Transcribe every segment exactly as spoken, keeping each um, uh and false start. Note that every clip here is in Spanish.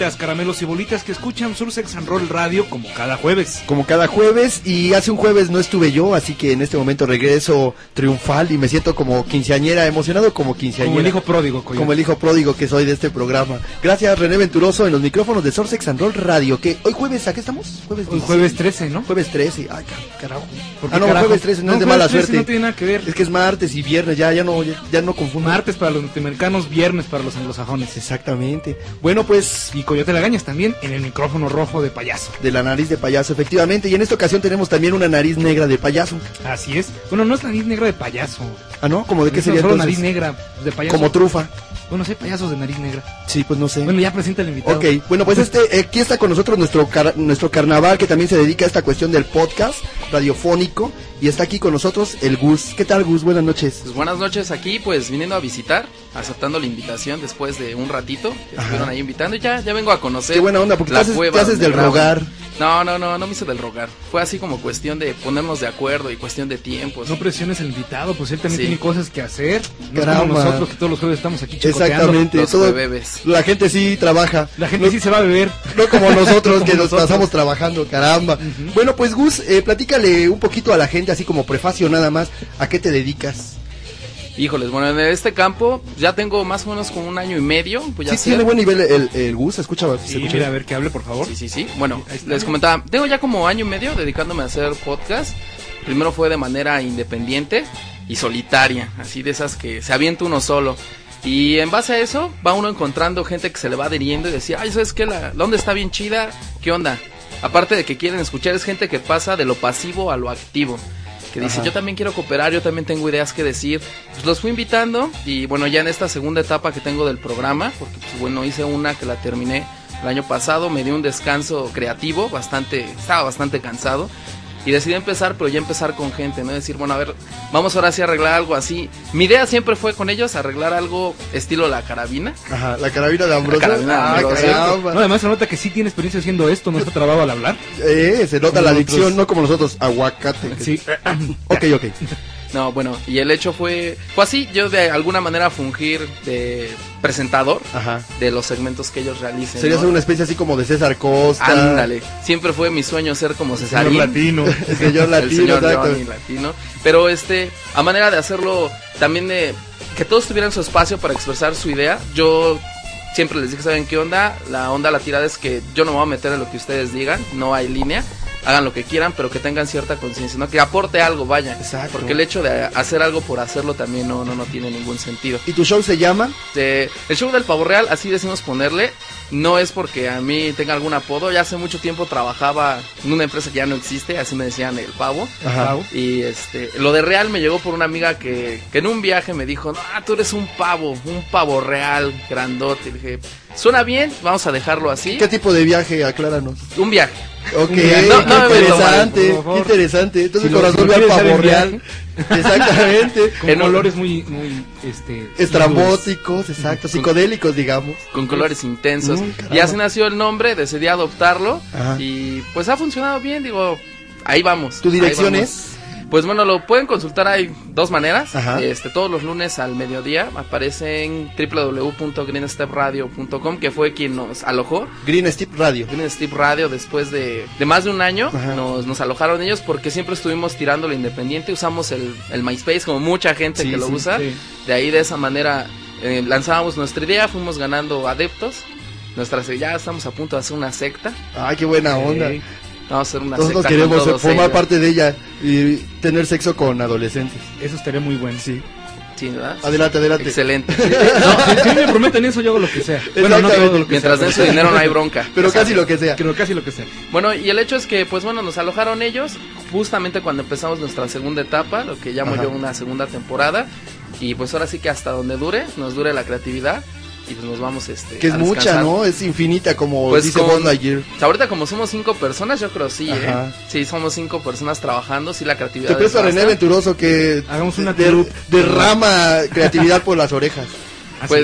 palomitas, caramelos y bolitas que escuchan Sursex and Roll Radio como cada jueves. Como cada jueves, y hace un jueves no estuve yo, así que en este momento regreso triunfal y me siento como quinceañera, emocionado como quinceañera. Como el hijo pródigo, Coyote. Como el hijo pródigo que soy de este programa. Gracias, René Venturoso, en los micrófonos de Sursex and Roll Radio, que hoy jueves, ¿a qué estamos? Jueves Hoy jueves trece, ¿no? Jueves trece, ay, carajo. ¿Por Ah, no, carajo? jueves trece, no, No, es de jueves mala trece suerte. no tiene nada que ver. Es que es martes y viernes, ya, ya no, ya, ya no confundo. Martes para los norteamericanos, viernes para los anglosajones. Exactamente. Bueno, pues... Y Coyote Lagañas también en el micrófono rojo de payaso. De la nariz de payaso, efectivamente. Y en esta ocasión tenemos también una nariz negra de payaso. Así es. Bueno, no es nariz negra de payaso. Ah, ¿no? ¿Cómo de qué Es sería solo entonces? nariz negra de payaso. Como trufa. Bueno, sí, payasos de nariz negra. Sí, pues no sé. Bueno, ya presenta el invitado. Ok, bueno, pues este, aquí está con nosotros nuestro car nuestro carnaval, que también se dedica a esta cuestión del podcast radiofónico, y está aquí con nosotros el Gus. ¿Qué tal, Gus? Buenas noches. Pues buenas noches aquí, pues viniendo a visitar, aceptando la invitación después de un ratito que Ajá. estuvieron ahí invitando, y ya, ya vengo a conocer. Qué buena onda, porque la te haces, cueva te haces donde del graban. rogar. No, no, no, no me hice del rogar. Fue así como cuestión de ponernos de acuerdo y cuestión de tiempos. No presiones al invitado, pues él también Sí. tiene cosas que hacer. No es Caramba. como nosotros que todos los jueves estamos aquí chicoteando. Exactamente. Los todo- bebés. la gente sí trabaja. La gente no, sí se va a beber. no como nosotros Como que nos nosotros. pasamos trabajando, caramba. Ujú. Bueno, pues Gus, eh, platícale un poquito a la gente, así como prefacio nada más, ¿a qué te dedicas? Híjoles, bueno, en este campo ya tengo más o menos como un año y medio. Pues ya Sí, sé. tiene buen nivel el, el Gus, escucha. se Sí, escucha. mira, a ver que hable, por favor. Sí, sí, sí. Bueno, Ahí está. les comentaba, tengo ya como año y medio dedicándome a hacer podcast. Primero fue de manera independiente y solitaria, así de esas que se avienta uno solo. Y en base a eso va uno encontrando gente que se le va adhiriendo y decía, ay, ¿sabes qué? La, la onda está bien chida, ¿qué onda? Aparte de que quieren escuchar, es gente que pasa de lo pasivo a lo activo. Que dice, Ajá. yo también quiero cooperar, yo también tengo ideas que decir. Pues los fui invitando y bueno, ya en esta segunda etapa que tengo del programa, porque pues bueno, hice una que la terminé el año pasado, me di un descanso creativo, bastante, estaba bastante cansado. Y decidí empezar, pero ya empezar con gente, ¿no? Decir, bueno, a ver, vamos ahora sí a arreglar algo así. Mi idea siempre fue con ellos arreglar algo estilo La Carabina. Ajá, la carabina de Ambrosio. La carabina de Ah, Ambrosio. caramba. No, además se nota que sí tiene experiencia haciendo esto, no está trabado al hablar. Eh, se nota Como la nosotros. adicción, no como nosotros, aguacate. Sí. Ok, ok. No, bueno, y el hecho fue, fue así, yo de alguna manera fungir de presentador Ajá. de los segmentos que ellos realicen. Sería ¿no? ser una especie así como de César Costa. Ándale, siempre fue mi sueño ser como Cesarín. latino. El señor el latino, señor exacto. Johnny latino. Pero este, a manera de hacerlo también de que todos tuvieran su espacio para expresar su idea, yo siempre les dije, ¿saben qué onda? La onda, la tirada es que yo no me voy a meter en lo que ustedes digan, no hay línea. Hagan lo que quieran, pero que tengan cierta conciencia, ¿no? Que aporte algo, vaya. Exacto. Porque el hecho de hacer algo por hacerlo también no, no, no tiene ningún sentido. ¿Y tu show se llama? Eh, el show del pavo real, así decimos ponerle, no es porque a mí tenga algún apodo. Ya hace mucho tiempo trabajaba en una empresa que ya no existe, así me decían el pavo. Ajá. Y este, lo de real me llegó por una amiga que, que en un viaje me dijo, ah, tú eres un pavo, un pavo real, grandote. Y dije, suena bien, vamos a dejarlo así. ¿Qué tipo de viaje? Acláranos. Un viaje. Ok, No, no me interesante, por favor. interesante. Entonces Si el lo- corazón si lo ve al quieres pavo hacer en real. Exactamente. Con En un- colores muy, muy, este... Estrambóticos, exacto, psicodélicos, digamos. Con colores intensos. Mm, caramba. Y así nació el nombre, decidí adoptarlo. Ajá. Y pues ha funcionado bien, digo, ahí vamos. ¿Tu ahí dirección vamos. es? Pues bueno, lo pueden consultar, hay dos maneras. Ajá. Este, todos los lunes al mediodía aparece en w w w punto green step radio punto com, que fue quien nos alojó. Green Step Radio. Green Step Radio, después de, de más de un año, Ajá. nos, nos alojaron ellos porque siempre estuvimos tirando lo independiente. Usamos el, el MySpace, como mucha gente Sí, que lo sí, usa. sí. De ahí, de esa manera, eh, lanzábamos nuestra idea, fuimos ganando adeptos. Nuestra, ya estamos a punto de hacer una secta. Ay, qué buena onda. Sí. Vamos a hacer una Nosotros secta queremos con todos formar ellos. parte de ella y tener sexo con adolescentes. Eso estaría muy bueno. Sí. Sí, ¿verdad? Adelante, adelante. Excelente. No, si, si me prometen eso, yo hago lo que sea. Bueno, no todo lo que Mientras sea, den su pero- dinero no hay bronca. Pero Ya casi saben. lo que sea. Pero casi lo que sea. Bueno, y el hecho es que, pues bueno, nos alojaron ellos justamente cuando empezamos nuestra segunda etapa, lo que llamo Ajá. yo una segunda temporada. Y pues ahora sí que hasta donde dure, nos dure la creatividad. Y pues nos vamos, este. Que es a mucha, descansar. ¿no? Es infinita, como Pues dice con- Buzz Lightyear. O sea, ahorita como somos cinco personas, yo creo sí, Ajá. ¿eh? Sí, somos cinco personas trabajando, sí la creatividad. Te presto a es René basta. Venturoso que Hagamos una der- troupe. derrama creatividad por las orejas. ¿Ah, Pues, sí?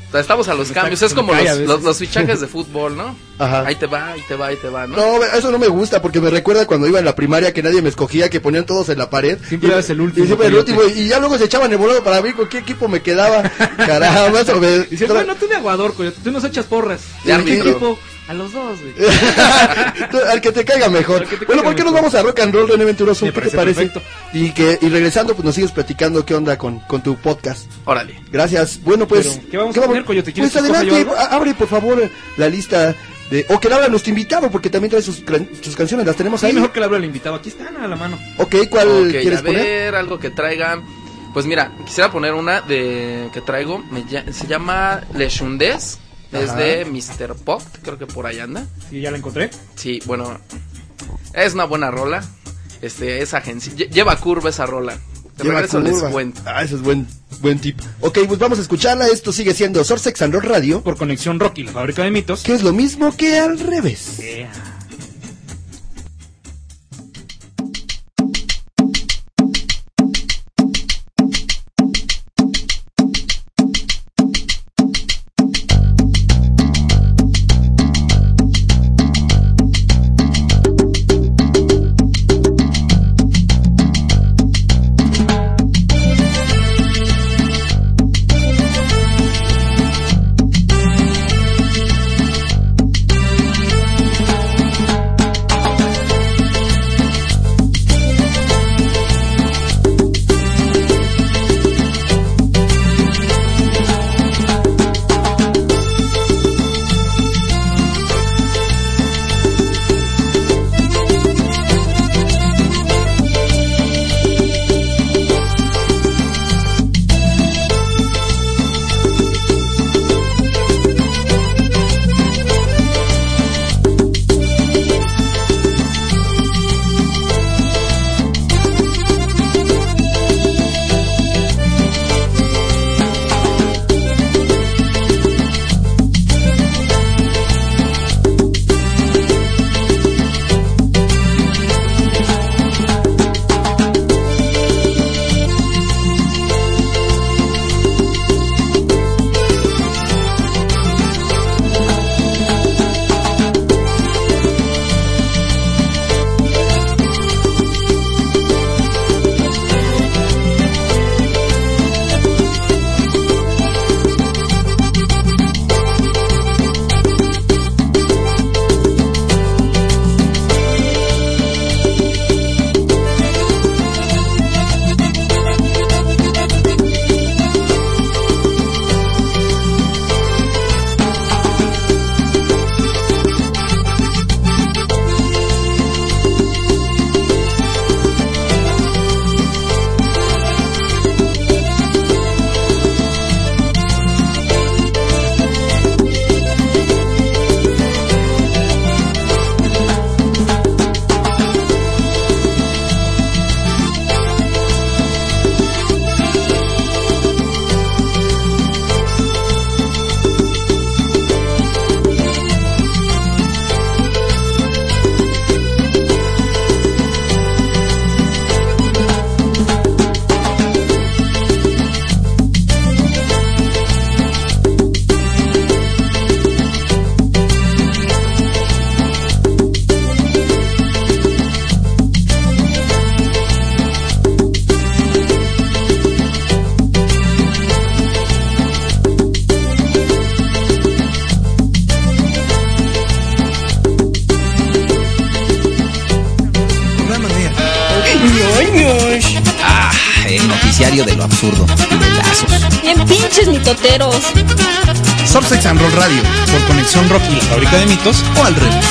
Estamos a los Me cambios, está- es como me cae a los, veces. los, los fichajes de fútbol, ¿no? Ajá. Ahí te va, ahí te va, ahí te va, ¿no? No, eso no me gusta porque me recuerda cuando iba en la primaria que nadie me escogía, que ponían todos en la pared. Siempre y, eras el último, Y siempre el coyote. último. Y ya luego se echaban el volado para ver con qué equipo me quedaba. Caramba, eso me... Dice, bueno, tú de aguador, coyote, tú nos echas porras. De ¿A qué árbitro. equipo? A los dos, güey. Tú, al que te caiga mejor. Al que te Bueno, caiga ¿por qué nos mejor. vamos a rock and roll, René Venturoso? Me ¿Qué te parece parece? perfecto. Y que y regresando, pues nos sigues platicando qué onda con, con tu podcast. Órale. Gracias. Bueno, pues. Pero, ¿qué vamos a poner, Coyote? ¿Quieres Pues que escoja adelante, yo algo? a- abre por favor la lista de. O que la abra nuestro invitado, porque también trae sus, cran- sus canciones, las tenemos Sí, ahí. mejor que le hablo al invitado. Aquí están a la mano. Ok, ¿cuál Ok, quieres a ver, poner? algo que traiga. Pues mira, quisiera poner una de que traigo, me lla- se llama Le Chundes, es Ajá. de mister Pop, creo que por ahí anda. Sí, ya la encontré. Sí, bueno, es una buena rola. Este, esa agencia, lle- lleva curva esa rola. De Lleva regreso les curva. cuento. Ah, eso es buen, buen tip. Ok, pues vamos a escucharla. Esto sigue siendo Sorsex and Rock Radio, Por Conexión Rocky, la fábrica de mitos. que es lo mismo que al revés. Yeah. Ah, el noticiario de lo absurdo. Nivelazos. Bien pinches mitoteros. Sorsex and Roll Radio, por Conexión Rocky, la fábrica de mitos, o al revés.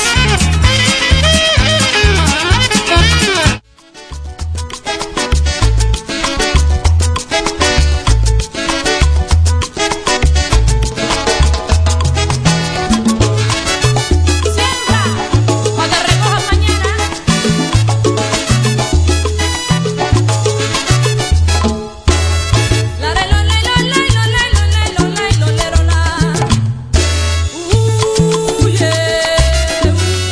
Cuando recojan mañana. La re lo le lo le lo le lo le lo le lo le ro la. Uh, yeah.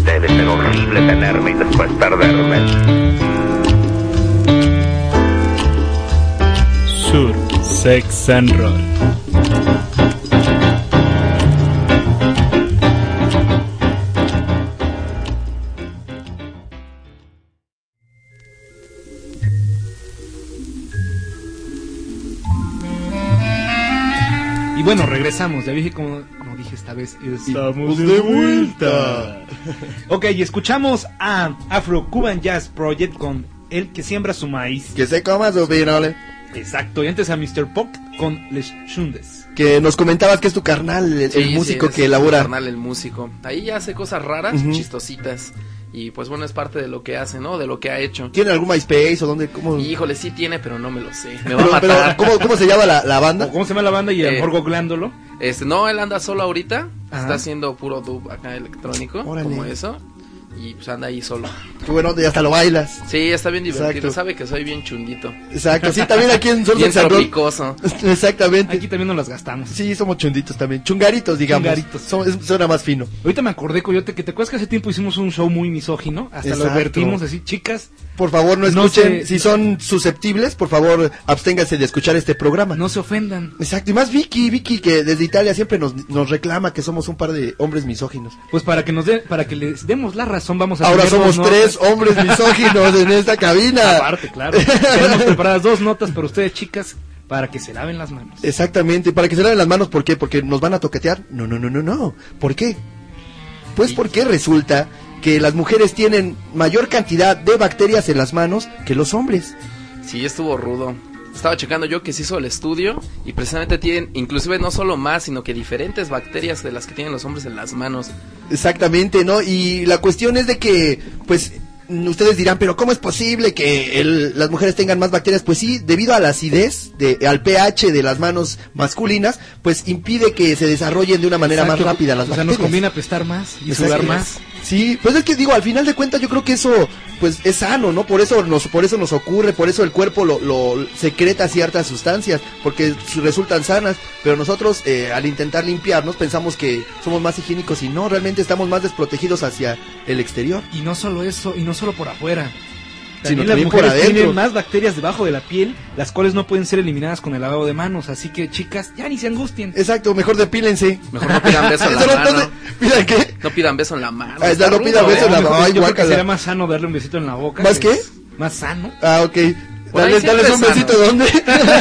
Debe ser horrible tenerme y después perderme. Sur, Sex and Roll. Y bueno, regresamos. Ya dije como, como dije esta vez. Estamos de vuelta. Ok, y escuchamos a Afro Cuban Jazz Project con El que siembra su maíz. Que se coma su pinole. Exacto, y antes a mister Pock con Les Shundes. Que nos comentabas que es tu carnal, el, Sí, el músico sí, que es elabora. mi carnal, el músico. Ahí ya hace cosas raras, Ujú. chistositas. Y pues bueno, es parte de lo que hace, ¿no? De lo que ha hecho. ¿Tiene algún MySpace o dónde? ¿Cómo? Híjole, sí tiene, pero no me lo sé. Me va Pero, a pero, matar. ¿cómo, ¿Cómo se llama la, la banda? ¿Cómo se llama la banda? Y a lo Eh, mejor googleándolo. Este, no, él anda solo ahorita. Ajá. Está haciendo puro dub acá electrónico, Órale. como eso. Y pues anda ahí solo. Qué bueno, y hasta lo bailas. Sí, está bien divertido. Exacto. Sabe que soy bien chundito. Exacto, sí, también aquí en Sur Bien Sex and Roll. tropicoso. Exactamente. Aquí también nos las gastamos. Sí, somos chunditos también. Chungaritos, digamos. Chungaritos. Somos- es- suena más fino. Ahorita me acordé, Coyote, que te acuerdas que hace tiempo hicimos un show muy misógino. Hasta lo Exacto. advertimos así, chicas, Por favor, no No escuchen. se- Si son susceptibles, por favor, absténganse de escuchar este programa. no se ofendan. Exacto, y más Vicky, Vicky que desde Italia siempre nos, nos reclama que somos un par de hombres misóginos. Pues para que nos dé, para que les demos la razón, vamos a Ahora tener somos dos tres notas. hombres misóginos en esta cabina. Aparte, claro. Tenemos preparadas dos notas para ustedes, chicas, para que se laven las manos. Exactamente, para que se laven las manos, ¿por qué? Porque nos van a toquetear. No, no, no, no, no. ¿Por qué? Pues Sí. porque resulta que las mujeres tienen mayor cantidad de bacterias en las manos que los hombres. Sí, estuvo rudo. Estaba checando yo que se hizo el estudio y precisamente tienen, inclusive no solo más, sino que diferentes bacterias de las que tienen los hombres en las manos. Exactamente, ¿no? Y la cuestión es de que, pues, mm, ustedes dirán, pero ¿cómo es posible que el- las mujeres tengan más bacterias? Pues sí, debido a la acidez, de, al pH de las manos masculinas, pues impide que se desarrollen de una manera Exacto. más rápida las O sea, bacterias. nos conviene apestar más y Exacto. sudar más. Sí, pues es que digo, al final de cuentas yo creo que eso pues es sano, ¿no? Por eso nos por eso nos ocurre, por eso el cuerpo lo, lo secreta ciertas sustancias, porque su- resultan sanas, pero nosotros eh, al intentar limpiarnos pensamos que somos más higiénicos y no, realmente estamos más desprotegidos hacia el exterior. Y no solo eso, y no solo por afuera. Sino También las también por mujeres adentro. tienen más bacterias debajo de la piel, las cuales no pueden ser eliminadas con el lavado de manos. Así que, chicas, ya ni se angustien. Exacto, mejor depílense. Mejor no pidan beso en la Eso no- mano. no se- ¿Pidan qué? No pidan beso en la mano. Ah, está no rudo, pidan beso en la ¿eh? mano. Yo Ay, creo que guácala. sería más sano darle un besito en la boca. ¿Más que qué? es Más sano. Ah, ok. Por ahí Dale, siempre dales un es besito, sano. ¿dónde?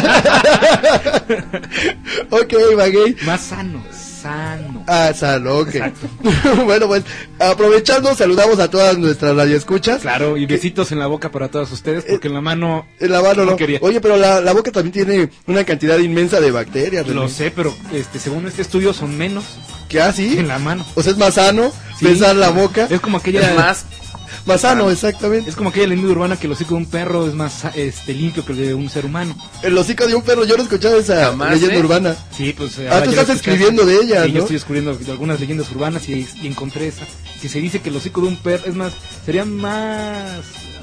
Ok, Maguey. Más sano, sano. Ah, sano, ok. Exacto. Bueno, pues, aprovechando, saludamos a todas nuestras radioescuchas. Claro, y besitos en la boca para todas ustedes, porque en la mano... En la mano, No no. quería. Oye, pero la, la boca también tiene una cantidad inmensa de bacterias. Lo René. sé, pero este, según este estudio son menos ¿Qué así? en la mano. O sea, es más sano Sí. besar la boca. Es como aquella... Es más, Más sano, exactamente. Es como aquella leyenda urbana que el hocico de un perro es más este, limpio que el de un ser humano. El hocico de un perro, yo no he escuchado esa Jamás, leyenda ¿eh? urbana. Sí, pues... eh, Ah, ahora tú ya estás lo escuchaste. escribiendo de ellas, Sí, ¿no? yo estoy descubriendo de algunas leyendas urbanas y, y encontré esa. Que se dice que el hocico de un perro, es más, sería más...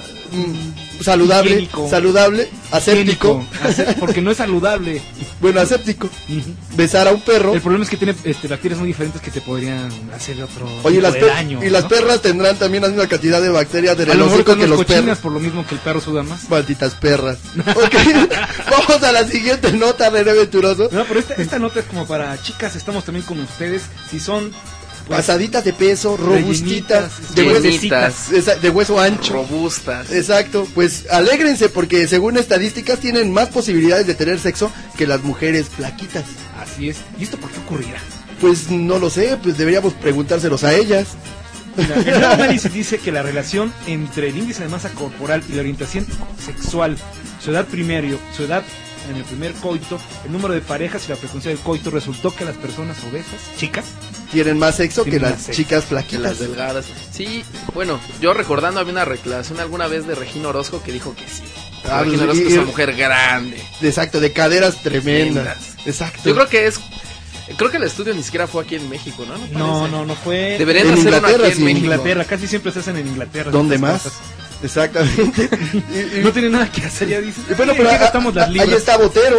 Mm, saludable, higiénico, saludable, aséptico. higiénico, ace- porque no es saludable. Bueno, aséptico. Ujú. Besar a un perro. El problema es que tiene este, bacterias muy diferentes que te podrían hacer otro Oye, tipo las de per- daño. y las ¿no? perras tendrán también la misma cantidad de bacterias del A lo mejor hocico con que los los cochinas perros. por lo mismo que el perro suda más. Malditas perras. Ok, vamos a la siguiente nota, René Venturoso. No, pero esta, esta nota es como para chicas, estamos también con ustedes. Si son pues, Pasaditas de peso, robustitas, rellenitas, de hueso, llenitas, esa- de hueso ancho. robustas. Exacto, pues alégrense porque según estadísticas tienen más posibilidades de tener sexo que las mujeres flaquitas. así es. ¿Y esto por qué ocurrirá? Pues no lo sé, pues deberíamos preguntárselos a ellas. Mira, el nuevo análisis dice que la relación entre el índice de masa corporal y la orientación sexual, su edad primario, su edad en el primer coito, el número de parejas y la frecuencia del coito resultó que las personas obesas, chicas, Tienen más sexo que Tienen las más sexo chicas Que flaquitas. las delgadas. Sí, bueno, yo recordando había una declaración alguna vez de Regina Orozco que dijo que sí. Ah, Regina y- Orozco y- es una mujer grande. Exacto, de caderas tremendas. Tremendas. Exacto. Yo creo que es. Creo que el estudio ni siquiera fue aquí en México, ¿no? no, parece. no, no fue Deberían En hacer uno aquí Inglaterra, en sí. en México. Inglaterra, casi siempre se hacen en Inglaterra. ¿Dónde estas más? cosas. Exactamente. Y- y- No tiene nada que hacer, ya dices. y bueno, "Ay, pero ¿en qué a- gastamos las a- libras?" ahí está Botero.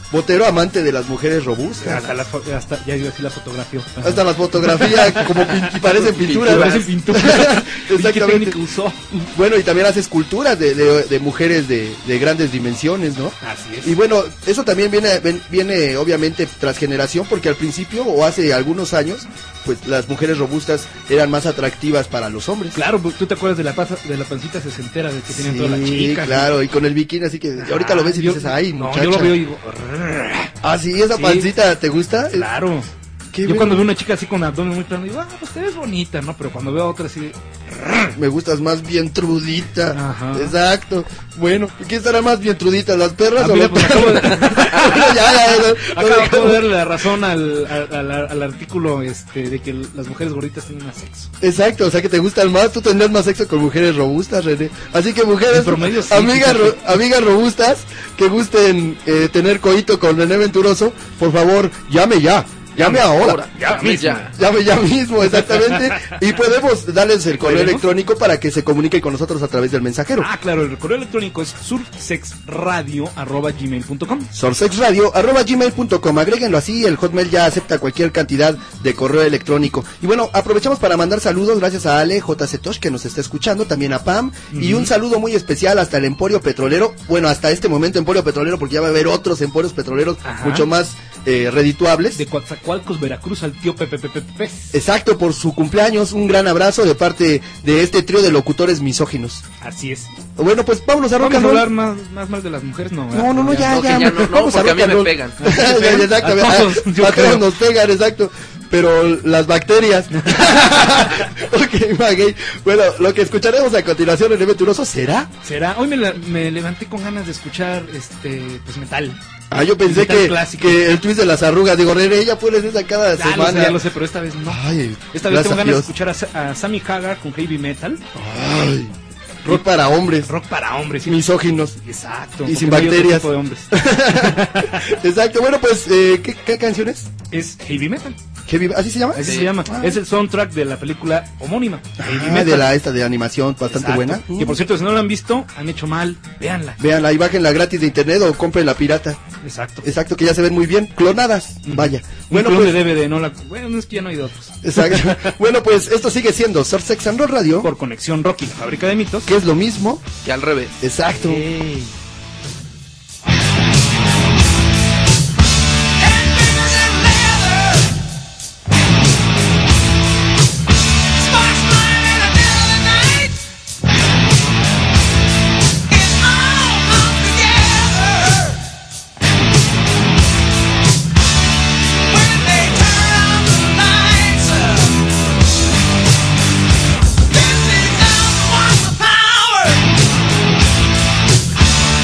Botero, amante de las mujeres robustas. Hasta, las fo- hasta ya iba a decir la fotografía. Hasta las fotografías como pin- y parecen pinturas. Parecen pinturas. ¿Qué Exactamente. técnica usó? Bueno, y también hace esculturas de, de, de mujeres de, de grandes dimensiones, ¿no? Así es. Y bueno, eso también viene, ven- viene obviamente tras generación, porque al principio o hace algunos años, pues las mujeres robustas eran más atractivas para los hombres. Claro, tú te acuerdas de la, pasa- de la pancita sesentera de que tenían todas las Sí, chicas. claro, y con el bikini, así que ahorita lo ves y yo- dices, ay, no, muchacha. yo lo veo y digo, Ah, sí, esa Sí. pancita, ¿te gusta? claro. Qué Yo bueno. cuando veo una chica así con abdomen muy plano, digo, ah, pues te ves bonita, ¿no? Pero cuando veo a otra así, Me gustas más bien trudita. Ajá. Exacto. Bueno, ¿qué estará más bien trudita, las perras Ah, o mira, los pues acabo de- ya, ya, ya, acabo, acabo de darle la razón al, al, al- al artículo este de que las mujeres gorditas tienen más sexo. Exacto, o sea que te gustan más, tú tendrías más sexo con mujeres robustas, René. Así que mujeres, En promedio, sí, amigas, fíjate. ro- amigas robustas que gusten eh, tener coito con René Venturoso, por favor, llame ya. Llame ahora. Llame ya. Llame ya mismo, exactamente. Y podemos darles el correo ¿Podemos? electrónico para que se comuniquen con nosotros a través del mensajero. Ah, claro, el correo electrónico es surfsexradio arroba gmail punto com. sorsexradio arroba gmail punto com. Agréguenlo así, el Hotmail ya acepta cualquier cantidad de correo electrónico. Y bueno, aprovechamos para mandar saludos, gracias a Ale J C Tosh que nos está escuchando, también a Pam, y un saludo muy especial hasta el Emporio Petrolero, bueno, hasta este momento Emporio Petrolero, porque ya va a haber otros emporios petroleros Ajá. mucho más eh, redituables. De Coatzacoalcos, Veracruz, al tío Pepe Pepe Pepe. Exacto, por su cumpleaños, un gran abrazo de parte de este trío de locutores misóginos. Así es. Bueno, pues vámonos a rock Vamos a and roll. hablar más, más mal de las mujeres, no. ¿verdad? No, no, no, ya, No, que ya. ya no, no, vamos porque a mí rock and me roll. pegan. Ya, ya, exacto, A a, todos, yo a todos creo. nos pegan, exacto. Pero las bacterias. Ok, Maguey. Bueno, lo que escucharemos a continuación en el Venturoso será. ¿Será? Hoy me, la- me levanté con ganas de escuchar este pues metal. Ah, yo pensé Metal que, clásico. que el twist de las arrugas. Digo, René, ya pones esa cada Ya lo semana. sé, ya lo sé, pero esta vez no. Ay, Esta vez tengo gracias a ganas de Dios. escuchar a, Sa- a Sammy Hagar con heavy metal. Ay, rock para hombres. Rock para hombres. sí. Misóginos. Exacto. Y sin porque no hay otro bacterias. tipo de hombres. Exacto, bueno, pues, eh, ¿qué, ¿qué canción es? Es heavy metal. Heavy- ¿Así se llama? Así Sí. se llama. Ah. Es el soundtrack de la película homónima. Heavy Ah, metal. de la esta de animación bastante Exacto. buena. Que por cierto, si no la han visto, han hecho mal. Véanla. Vean, ahí bájenla gratis de internet o compren la pirata. Exacto. Exacto, que ya se ven muy bien. Clonadas, vaya. Bueno, Bueno, pues, de D V D, no la. Bueno, es que ya no hay de otros. exacto. Bueno, pues esto sigue siendo Surf Sex and Roll Radio, Por Conexión Rocky, la fábrica de mitos. que es lo mismo. Que al revés. Exacto. Ey. Power!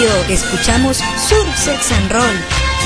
Radio. Escuchamos Sur Sex and Roll.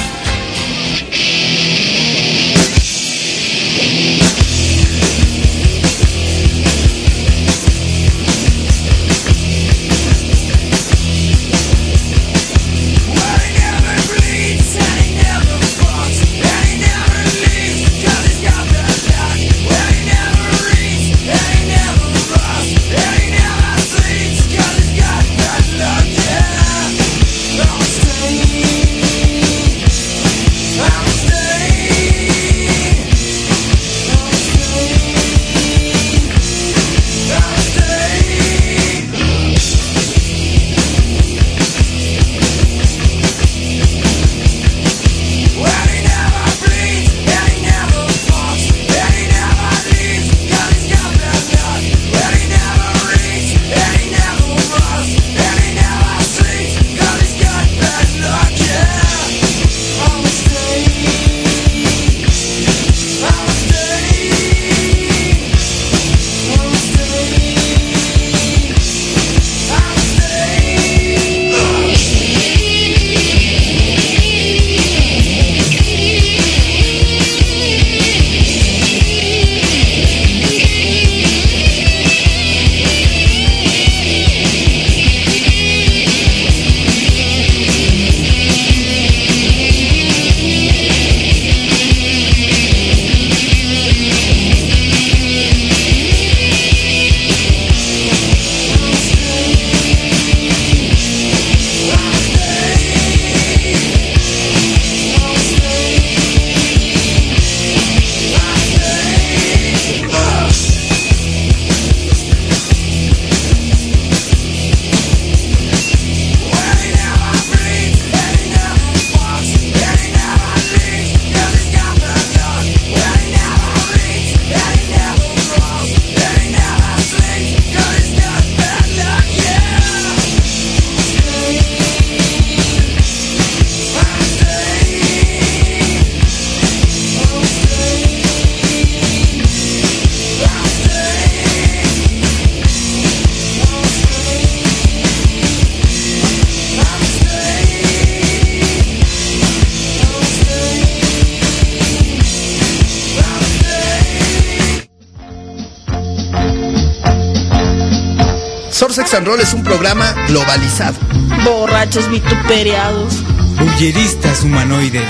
Sex and Roll es un programa globalizado. Borrachos vituperiados. Bulleristas humanoides.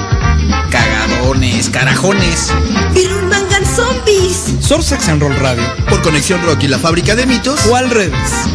Cagadones, carajones. Birurmangan zombies. Sur Sex and Roll Radio. Por Conexión Rock y la Fábrica de Mitos. O al revés.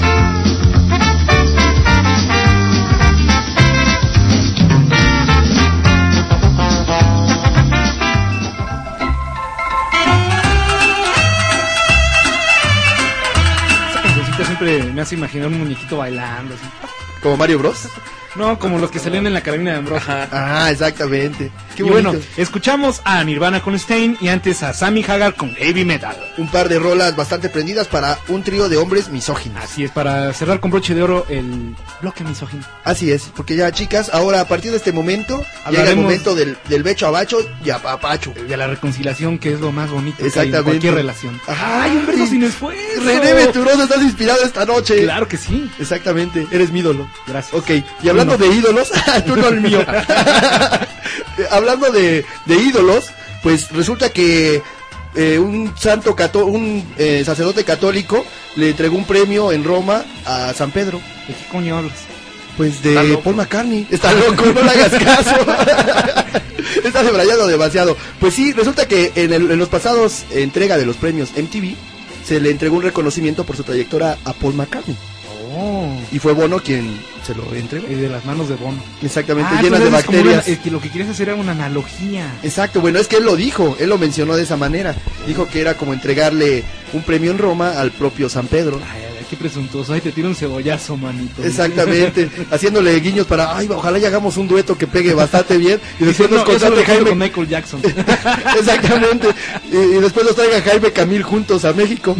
Siempre me hace imaginar un muñequito bailando así. ¿Como Mario Bros? No, como los que salían en la carabina de Ambrosio. Ah, exactamente. Qué y bueno, escuchamos a Nirvana con Stain y antes a Sammy Hagar con Heavy Metal. Un par de rolas bastante prendidas para un trío de hombres misóginos. Así es, para cerrar con broche de oro el bloque misógino. Así es, porque ya chicas, ahora a partir de este momento Hablaremos llega el momento del, del becho a bacho y a papacho. De la reconciliación, que es lo más bonito Exactamente. Que hay en cualquier relación. Ajá. ¡Ay, un beso sin esfuerzo! René Venturoso, estás inspirado esta noche. Claro que sí. Exactamente, eres mi ídolo. Gracias. Ok, y hablando no. de ídolos, tú no el mío. Hablando de, de ídolos, pues resulta que eh, un santo cató un eh, sacerdote católico le entregó un premio en Roma a San Pedro. ¿De qué coño hablas? Pues de Paul McCartney. Está loco, no le hagas caso. Está debrayando demasiado. Pues sí, resulta que en, el, en los pasados entrega de los premios M T V se le entregó un reconocimiento por su trayectoria a Paul McCartney. Oh. Y fue Bono quien se lo entregó. Y de las manos de Bono. Exactamente, ah, llenas de bacterias. Una, es que lo que querías hacer era una analogía. Exacto, bueno, es que él lo dijo, él lo mencionó de esa manera. Dijo que era como entregarle un premio en Roma al propio San Pedro. Ay, ay, qué presuntuoso, ay, te tira un cebollazo, manito. Exactamente, haciéndole guiños para, ay, ojalá y hagamos un dueto que pegue bastante bien. Y después no, nos contrate Jaime con Michael Jackson. Exactamente, y, y después nos traiga Jaime Camil juntos a México.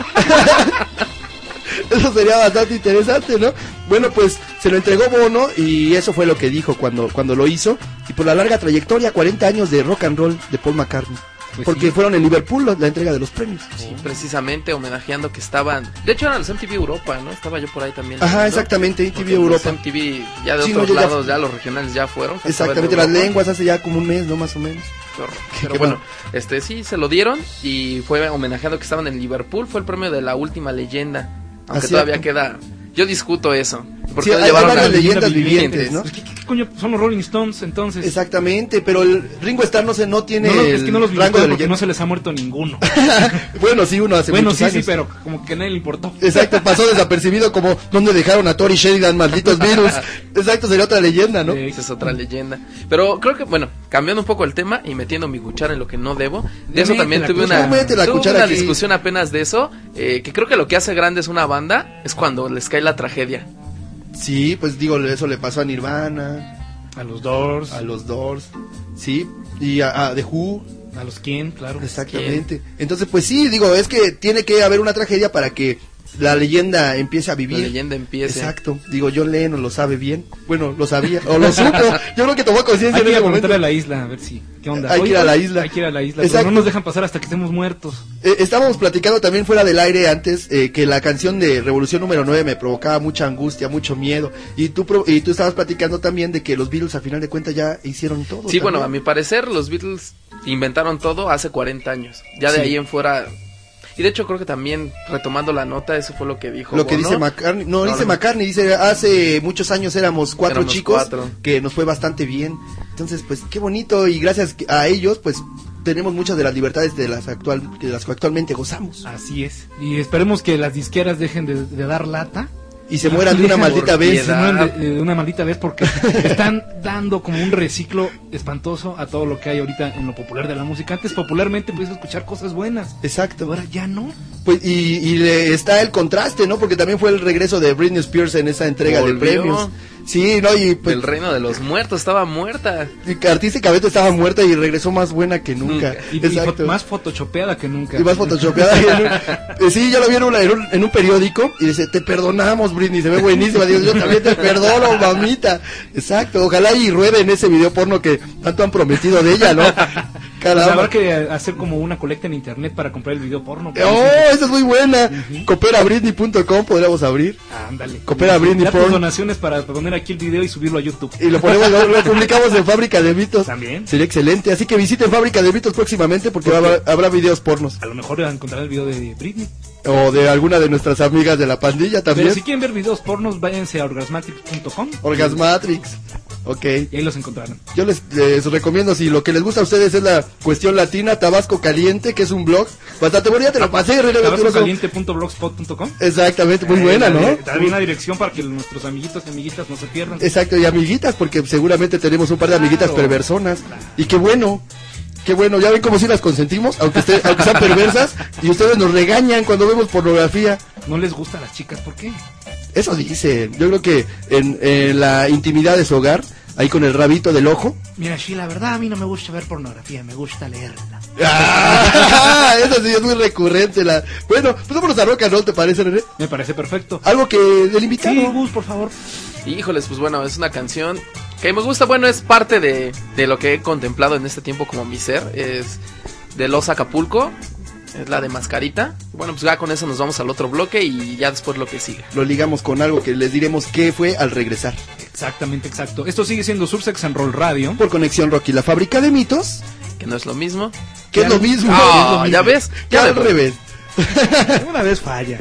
Eso sería bastante interesante, ¿no? Bueno, pues se lo entregó Bono y eso fue lo que dijo cuando, cuando lo hizo. Y por la larga trayectoria, cuarenta años de rock and roll de Paul McCartney. Pues porque sí. fueron en Liverpool la, la entrega de los premios. Sí, precisamente homenajeando que estaban. De hecho, eran los M T V Europa, ¿no? Estaba yo por ahí también. Ajá, ¿no? exactamente, M T V Porque Europa. Los M T V ya de Sí, otros no, ya- lados, ya los regionales ya fueron. faltaba Exactamente, el las Europa. lenguas hace ya como un mes, ¿no? Más o menos. Pero, Qué pero bueno, mal. este sí se lo dieron y fue homenajeando que estaban en Liverpool. Fue el premio de la última leyenda. Aunque Ah, todavía cierto. queda. Yo discuto eso. ¿Por Sí, qué hay- llevaron hay a varias leyendas vivientes? vivientes, ¿no? Pues, ¿qué, qué coño son los Rolling Stones entonces? Exactamente, pero el Ringo Starr no se no tiene No, no, el es que no los rango de visitaron porque leyenda. no se les ha muerto ninguno. Bueno, sí, uno hace Bueno, muchos sí, años. sí, pero como que a nadie le importó. Exacto, pasó desapercibido como donde dejaron a Tori Sheridan, malditos virus. Exacto, sería otra leyenda, ¿no? Sí. Esa es otra leyenda. Pero creo que, bueno, cambiando un poco el tema y metiendo mi cuchara en lo que no debo. De eso Mete también la tuve cuchara. una, Mete la tuve cuchara una aquí. discusión apenas de eso. Eh, que creo que lo que hace grande es una banda es cuando les cae la tragedia. Sí, pues digo, eso le pasó a Nirvana, A los Doors, a los Doors, sí, y a, a The Who. a los quién, claro. Exactamente. Entonces, pues sí, digo, es que tiene que haber una tragedia para que la leyenda empiece a vivir. La leyenda empiece. Exacto. Digo, John Lennon lo sabe bien. Bueno, lo sabía. O lo supo. Yo creo que tomó conciencia Hay en que ir ese a momento. preguntarle a la isla, a ver si, ¿qué onda? Hay que ir a la hoy- isla. Hay que ir a la isla, Exacto. pero no nos dejan pasar hasta que estemos muertos. Eh, estábamos platicando también fuera del aire antes eh, que la canción de Revolución número nueve me provocaba mucha angustia, mucho miedo. Y tú pro- y tú estabas platicando también de que los Beatles a final de cuentas ya hicieron todo. Sí, bueno, a también. mi parecer los Beatles inventaron todo hace cuarenta años. Ya de Sí. ahí en fuera. Y de hecho creo que también, retomando la nota, eso fue lo que dijo. Lo que Bono. dice McCartney, no, No, dice no. McCartney, dice, hace muchos años éramos cuatro Éramos chicos, cuatro. que nos fue bastante bien. Entonces, pues, qué bonito, y gracias a ellos, pues, tenemos muchas de las libertades de las actual, de las que actualmente gozamos. Así es. Y esperemos que las disqueras dejen de, de dar lata. Y se mueran de una Dejen- maldita por vez. Se mueran de, de una maldita vez porque están dando como un reciclo espantoso a todo lo que hay ahorita en lo popular de la música. Antes popularmente puedes escuchar cosas buenas. Exacto. Ahora ya no. Pues, y, y le está el contraste, ¿no? Porque también fue el regreso de Britney Spears en esa entrega Volvió. de premios. Sí, ¿no? Y pues, El reino de los muertos estaba muerta. y artísticamente estaba muerta y regresó más buena que nunca. Y, y Exacto. fo- más photoshopeada que nunca. Y más photoshopeada. Eh, sí, ya lo vi en, una- en un, en un periódico y dice, te perdonamos, Britney, se ve buenísima. Digo, yo también te perdono, mamita. Exacto, ojalá y rueden ese video porno que tanto han prometido de ella, ¿no? Pues Caramba. habrá que hacer como una colecta en internet para comprar el video porno. Oh, esa es muy buena. coopera britney punto com podríamos abrir. Ándale. Coopera Britney Ya tus Porn. donaciones para poner aquí el video y subirlo a YouTube. Y lo ponemos, lo, lo publicamos en Fábrica de Mitos. También. Sería excelente. Así que visiten Fábrica de Mitos próximamente porque habrá, habrá videos pornos. A lo mejor encontrar el video de Britney. O de alguna de nuestras amigas de la pandilla también. Pero si quieren ver videos pornos, váyanse a orgasmatrix punto com Orgasmatrix. Ok. y ahí los encontrarán. Yo les, les recomiendo, si lo que les gusta a ustedes es la cuestión latina, Tabasco Caliente, que es un blog bastante bueno. Ya te lo pasé, René tabasco Venturoso. caliente punto blogspot punto com. Exactamente, muy Eh, buena, la- ¿no? También una dirección para que nuestros amiguitos y amiguitas no se pierdan. Exacto, y amiguitas, porque seguramente tenemos un par de amiguitas Claro. perversonas. Y qué bueno, qué bueno. Ya ven cómo si las consentimos, aunque, esté- aunque sean perversas, y ustedes nos regañan cuando vemos pornografía. No les gusta a las chicas, ¿por qué? Eso dicen. Yo creo que en, en la intimidad de su hogar, ahí con el rabito del ojo. Mira, sí, la verdad a mí no me gusta ver pornografía, me gusta leerla. ¡Ah! Eso sí es muy recurrente. La... Bueno, pues vámonos a rock and roll, ¿te parece, René? Me parece perfecto. Algo que del invitado. Sí, Gus, por favor. Híjoles, pues bueno, es una canción que me gusta, bueno, es parte de, de lo que he contemplado en este tiempo como mi ser, es de Los Acapulco, es la de Mascarita. Bueno, pues ya con eso nos vamos al otro bloque y ya después lo que sigue. Lo ligamos con algo que les diremos qué fue al regresar. Exactamente, exacto. Esto sigue siendo Sursex and Roll Radio. Por Conexión Rocky, la fábrica de mitos, Que no es lo mismo. que es lo mismo. Ah, es lo mismo. ¿ya ves? Que Ya al me- revés. Una vez falla.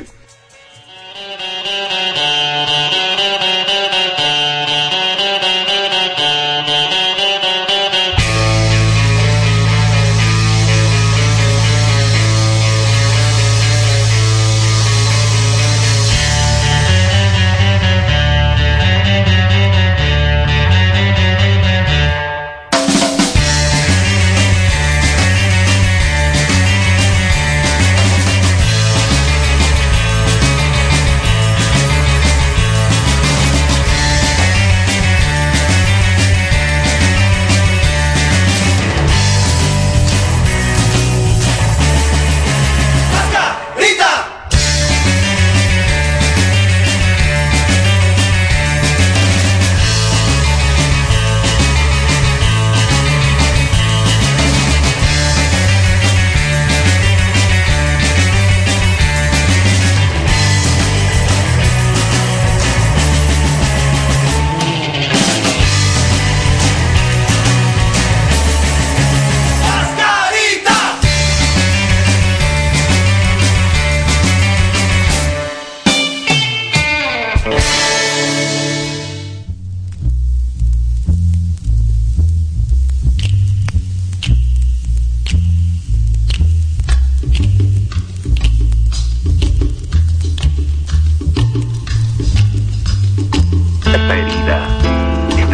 Thank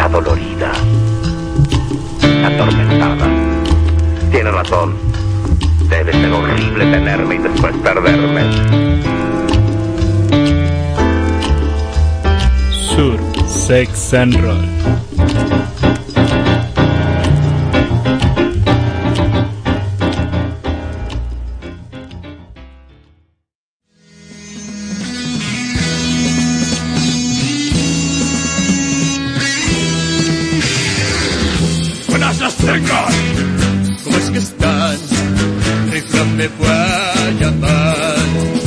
adolorida, atormentada. Tienes razón. Debe ser horrible tenerme y después perderme. Sur, Sex and Roll. Buenas las tengan. ¿Cómo es que están? Riflan me fue a llamar.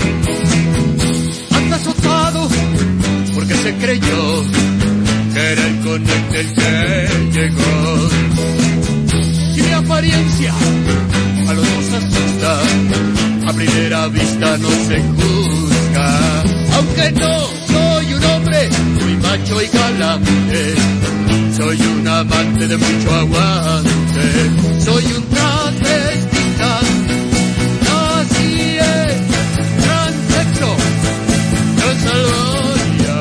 Anda azotado porque se creyó que era el conecte el que llegó. Y mi apariencia a los dos asusta. A primera vista no se juzga. Aunque no soy un hombre muy macho y galante, soy un amante de mucho aguante. Soy un transvestita. Así es, transexo, transalonia.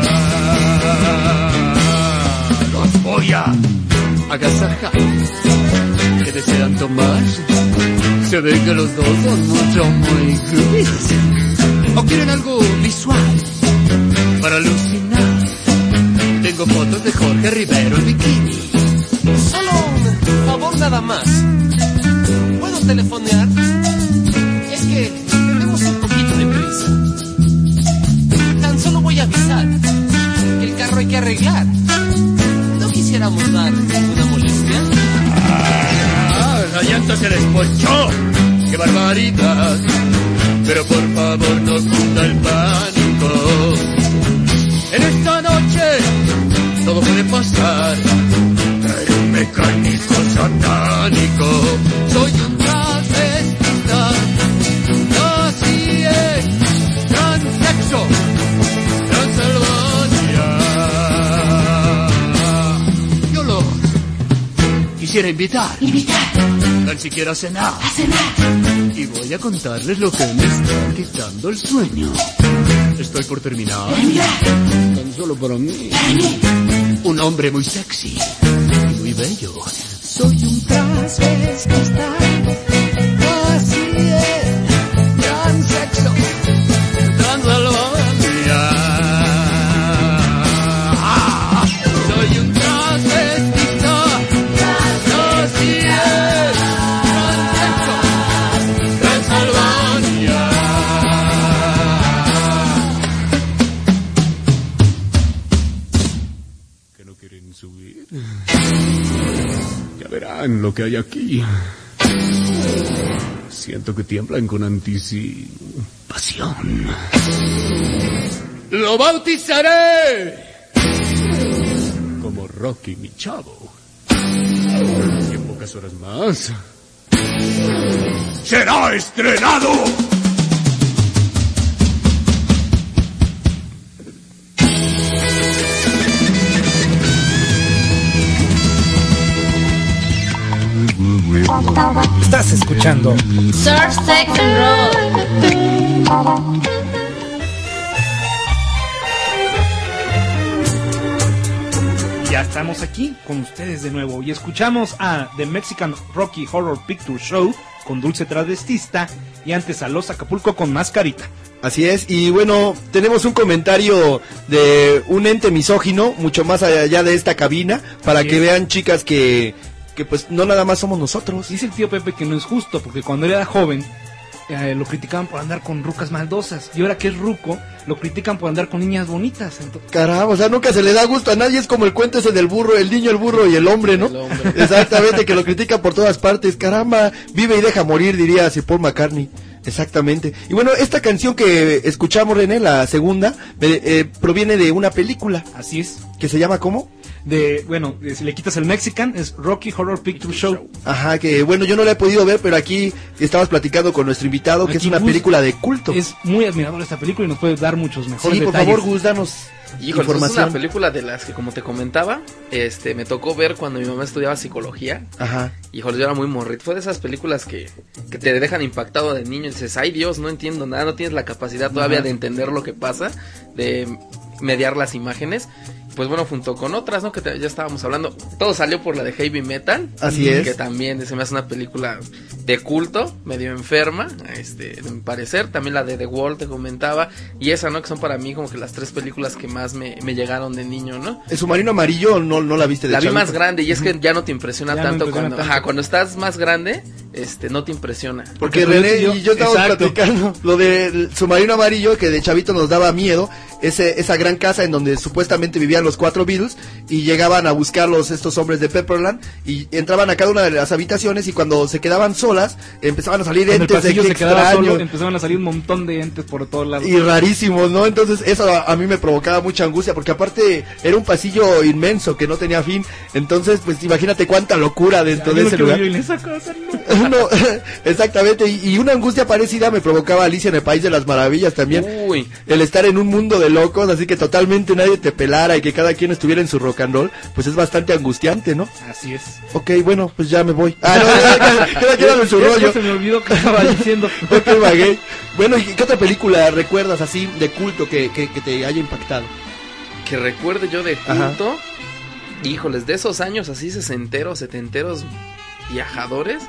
Los voy a agasajar. ¿Qué desean tomar? Se ve que los dos son mucho, muy groovies. ¿O quieren algo visual para alucinar? Tengo fotos de Jorge Rivero en bikini. Solo un favor nada más. ¿Puedo telefonear? Es que tenemos un poquito de prisa. Tan solo voy a avisar que el carro hay que arreglar. ¿No quisiéramos dar una molestia? Ah, la llanta se les ponchó. ¡Qué barbaridad! Pero por favor no cunda el pánico. En esta noche todo puede pasar. Trae un mecánico satánico. Soy un transvestita. Así es. Transexo. Transalvania. Yo los quisiera invitar. Invitar. Tan siquiera a cenar. A cenar. Y voy a contarles lo que me está quitando el sueño. Estoy por terminar. Tan solo para mí. Un hombre muy sexy y muy bello. Soy un transvestista. Así es. Transexo. Transalvania. Ah, soy un transvestista. Así es. Transexo. Transalvania. ¿Que no quieren subir? Ya verán lo que hay aquí. Siento que tiemblan con anticipación. ¡Lo bautizaré! Como Rocky, mi chavo. Y en pocas horas más será estrenado. Estás escuchando Surf, Sex and Roll. Ya estamos aquí con ustedes de nuevo y escuchamos a The Mexican Rocky Horror Picture Show con Dulce Travestista y antes a Los Acapulco con Mascarita. Así es, y bueno, tenemos un comentario de un ente misógino, mucho más allá de esta cabina, para Así que es. vean, chicas, que, que pues no nada más somos nosotros. Dice el tío Pepe que no es justo porque cuando era joven eh, lo criticaban por andar con rucas maldosas y ahora que es ruco lo critican por andar con niñas bonitas. Entonces, Caramba, o sea, nunca se le da gusto a nadie, es como el cuento ese del burro, el niño, el burro y el hombre, ¿no? El hombre. Exactamente, que lo critican por todas partes. Caramba, vive y deja morir, diría Sir Paul McCartney. Exactamente. Y bueno, esta canción que escuchamos, René, la segunda, eh, eh, proviene de una película. Así es. ¿Que se llama cómo? De, bueno, eh, si le quitas el Mexican, es Rocky Horror Picture Show. Ajá, que bueno, yo no la he podido ver, pero aquí estamos platicando con nuestro invitado, que Aquí es una Gus película de culto. Es muy admirador esta película y nos puede dar muchos mejores Sí, por detalles. favor, Gus, danos Híjole, es información. una película de las que, como te comentaba, este, me tocó ver cuando mi mamá estudiaba psicología. Ajá. Híjole, yo era muy morrito. Fue de esas películas que, que te dejan impactado de niño y dices, ay Dios, no entiendo nada, no tienes la capacidad todavía Ajá. de entender lo que pasa, de mediar las imágenes. pues bueno, junto con otras, ¿no? Que te, ya estábamos hablando. Todo salió por la de Heavy Metal. Así es. Que también se me hace una película de culto, medio enferma, este, de mi parecer. También la de The Wall, te comentaba. Y esa, ¿no? Que son para mí como que las tres películas que más me, me llegaron de niño, ¿no? ¿El Submarino Amarillo no, no la viste de La vi chavito? más grande y es que ya no te impresiona Ya no tanto impresiona cuando... tanto. Ajá, cuando estás más grande, este, no te impresiona. Porque, Porque René tú y yo- y yo estábamos Exacto. platicando lo del Submarino Amarillo, que de chavito nos daba miedo, ese, esa gran casa en donde supuestamente vivían los cuatro Beatles, y llegaban a buscarlos estos hombres de Pepperland, y entraban a cada una de las habitaciones, y cuando se quedaban solas, empezaban a salir Cuando el entes de pasillo qué se quedaba extraño, solo, empezaban a salir un montón de entes por todos lados. y rarísimos, ¿no? Entonces eso a, a mí me provocaba mucha angustia, porque aparte era un pasillo inmenso que no tenía fin, entonces pues imagínate cuánta locura dentro de Yo no ese quiero lugar. vivir en esa casa, no. No, exactamente, y, y una angustia parecida me provocaba Alicia en el País de las Maravillas también. Uy. El estar en un mundo de locos, así que totalmente nadie te pelara y que cada quien estuviera en su rock and roll, pues es bastante angustiante, ¿no? Así es. Ok, bueno, pues ya me voy. Ah, no, ya, ya, cada quien en su Ya- ya rollo. se me olvidó que estaba diciendo. Ok, vagué. Bueno, ¿y qué otra película recuerdas así de culto que, que, que te haya impactado? Que recuerde yo de Ajá. culto. Híjoles, de esos años así sesenteros, setenteros, viajadores.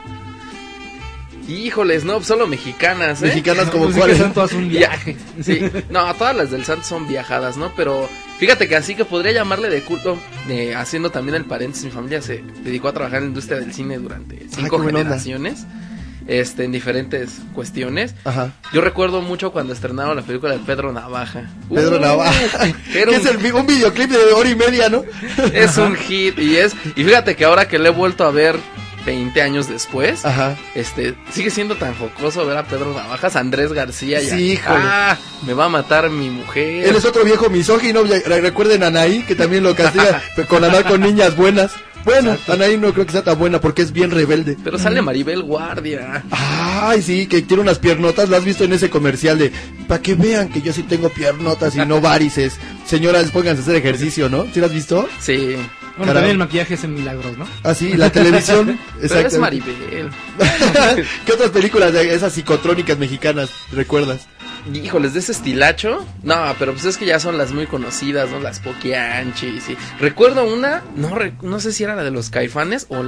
Híjoles, no, solo mexicanas, ¿eh? Mexicanas como Pues sí cuáles. que son todas un viaje. Sí, no, todas las del Santo son viajadas, ¿no? Pero fíjate que así que podría llamarle de culto, eh, haciendo también el paréntesis, mi familia se dedicó a trabajar en la industria del cine durante cinco qué buena onda. generaciones, este, en diferentes cuestiones. Ajá. Yo recuerdo mucho cuando estrenaron la película de Pedro Navaja. Pedro Uh, Navaja. era Que un- es el, vi- un videoclip de hora y media, ¿no? Es un hit y es y fíjate que ahora que lo he vuelto a ver veinte años después, Ajá. este sigue siendo tan jocoso ver a Pedro Navajas, a Andrés García y a- Sí, híjole. ah, me va a matar mi mujer. Él es otro viejo misógino, ya- re- recuerden a Anaí, que también lo castiga con andar con niñas buenas. Bueno, Anaí no creo que sea tan buena porque es bien rebelde. Pero sale Maribel Guardia. Ay, sí, que tiene unas piernotas, lo has visto en ese comercial de, para que vean que yo sí tengo piernotas y no varices. Señoras, pónganse a hacer ejercicio, ¿no? ¿Sí lo has visto? Sí. Bueno, Caramba. también el maquillaje es en milagros, ¿no? Ah, sí, la televisión. Pero es exactamente. Maribel. ¿Qué otras películas de esas psicotrónicas mexicanas recuerdas? Híjoles, de ese estilacho. No, pero pues es que ya son las muy conocidas, ¿no? Las Poquianchis. Sí. Recuerdo una, no, re- no sé si era la de los Caifanes o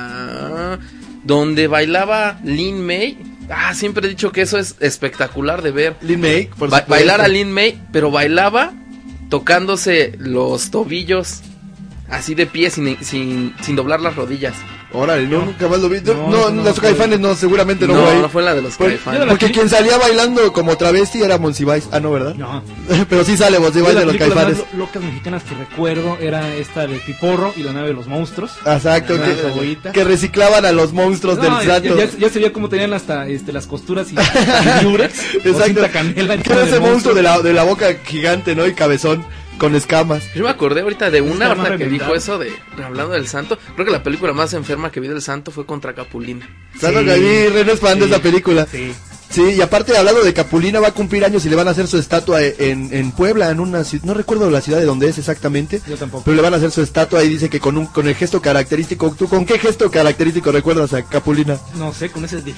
la donde bailaba Lin May. Ah, siempre he dicho que eso es espectacular de ver. Lin May, por Ba- supuesto. bailar a Lin May, pero bailaba tocándose los tobillos así de pie sin, sin, sin doblar las rodillas. Órale, no, nunca más lo vi. No, No, no, no, los no, Caifanes no, seguramente no, No, fue ahí. no fue la de los Por- Caifanes. Porque quien salía bailando como travesti era Monsiváis. Ah, no, ¿verdad? No. Pero sí sale Yo Monsiváis las de los películas Caifanes. más lo- locas mexicanas que recuerdo era esta de Piporro y la nave de los monstruos. Exacto, La que, cebollita. que reciclaban a los monstruos No, del ya, santo. ya, ya se veía cómo tenían hasta este, las costuras y, y lurex o Exacto. cinta canela Que era ese monstruo de la, de la boca gigante, ¿no? Y cabezón, con escamas. Yo me acordé ahorita de una, Está más ahorita que reventado. dijo eso de, hablando del santo, creo que la película más enferma que vi del santo fue contra Capulina. Claro Sí. que ahí René es fan de Sí. esa película. Sí. Sí, y aparte hablando de Capulina, va a cumplir años y le van a hacer su estatua en, en Puebla, en una ciudad, no recuerdo la ciudad de donde es exactamente, Yo tampoco. pero le van a hacer su estatua y dice que con un con el gesto característico. ¿Tú con qué gesto característico recuerdas a Capulina? No sé, con ese de...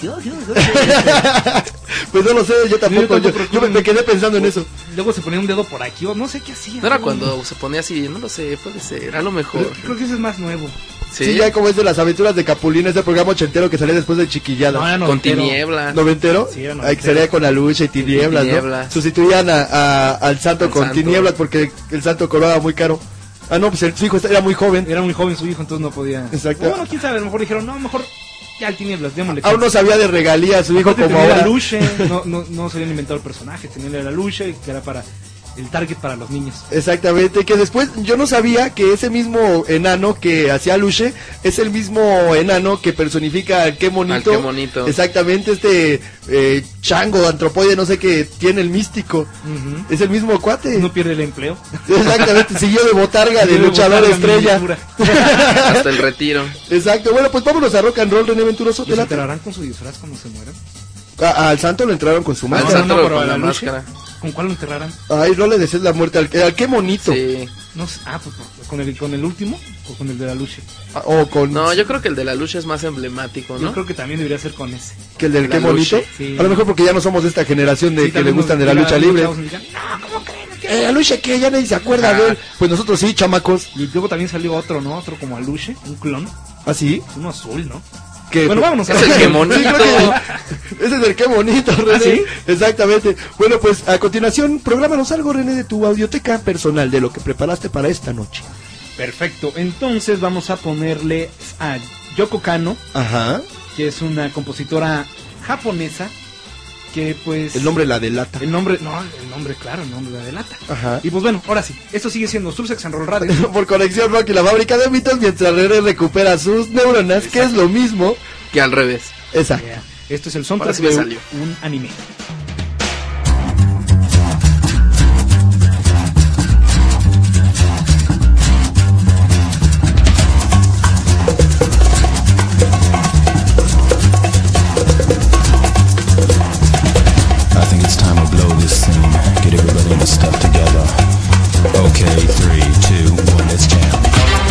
Pues no lo sé, yo tampoco, yo, tampoco yo me, me quedé pensando en eso. Luego se ponía un dedo por aquí o no sé qué hacía. No era cuando se ponía así, no lo sé, puede ser, a lo mejor. Pero creo que ese es más nuevo. Sí, Sí, ya como es de las aventuras de Capulina, ese programa ochentero que salía después de Chiquillada. No, era con noventero. tiniebla. ¿Noventero? Sí, era Ay, que noventero. salía con la lucha y tinieblas, ¿no? Tinieblas. Sustituían a, a- al santo Al con santo. tinieblas porque el santo cobraba muy caro. Ah, no, pues el, su hijo era muy joven. Era muy joven su hijo, entonces no podía. Exacto. Bueno, quién sabe, a lo mejor dijeron, no, mejor ya el tinieblas, démosle. Aún no sabía de regalías su hijo Aparte como tenía ahora. la luche, no, no, no se habían inventado el personaje, tenía la luche que era para el target para los niños. Exactamente, que después yo no sabía que ese mismo enano que hacía Luche es el mismo enano que personifica al Qué Monito. Al Qué Monito. Exactamente, este eh, chango, antropoide, no sé qué tiene el místico. Ujú. Es el mismo cuate. No pierde el empleo. Exactamente, siguió de botarga de Siguió de luchador botarga, estrella. miniatura. hasta el retiro. Exacto, bueno, pues vámonos a rock and roll, René Venturoso. ¿te ¿Los late? enterrarán con su disfraz cuando se mueran? A- al santo lo entraron con su Al máscara. no, santo no, pero con a la la lucha. máscara. ¿Con cuál lo enterrarán? Ay, no le desees la muerte al, al Qué Monito. Sí. No sé. Ah, pues pues, con el, con el último o con el de la lucha. Ah, O con No, yo creo que el de la lucha es más emblemático, Yo ¿no? creo que también debería ser con ese. que el del La Qué Monito. lucha, sí. A lo mejor porque ya no somos de esta generación de Sí, que tal le vez gustan nos de la diga- lucha los libre. chavos nos digan, no, ¿cómo creen? Eh, Aluche, ¿qué? Ya nadie se acuerda Ajá. de él. Pues nosotros sí, chamacos. Y luego también salió otro, ¿no? Otro como Aluche, un clon. ¿Ah, sí? Uno azul, ¿no? Que, bueno, vámonos. Es el que bonito. Sí, creo que ese es el que bonito, René. ¿Ah, sí? Exactamente. Bueno, pues a continuación, prográmanos algo, René, de tu audioteca personal, de lo que preparaste para esta noche. Perfecto. Entonces vamos a ponerle a Yoko Kanno, Ajá. que es una compositora japonesa, que pues... El nombre la delata. El nombre, no, el nombre, claro, el nombre la delata. Ajá. Y pues bueno, ahora sí, esto sigue siendo Subsex and Roll Radio. Por Conexión Rock y la fábrica de mitos, mientras René recupera sus neuronas, que es lo mismo que al revés. Exacto. Yeah. Esto es el Ahora soundtrack sí me de salió. un anime. I think it's time to blow this scene. Get everybody in the stuff together. Okay, three, two, one, let's jam.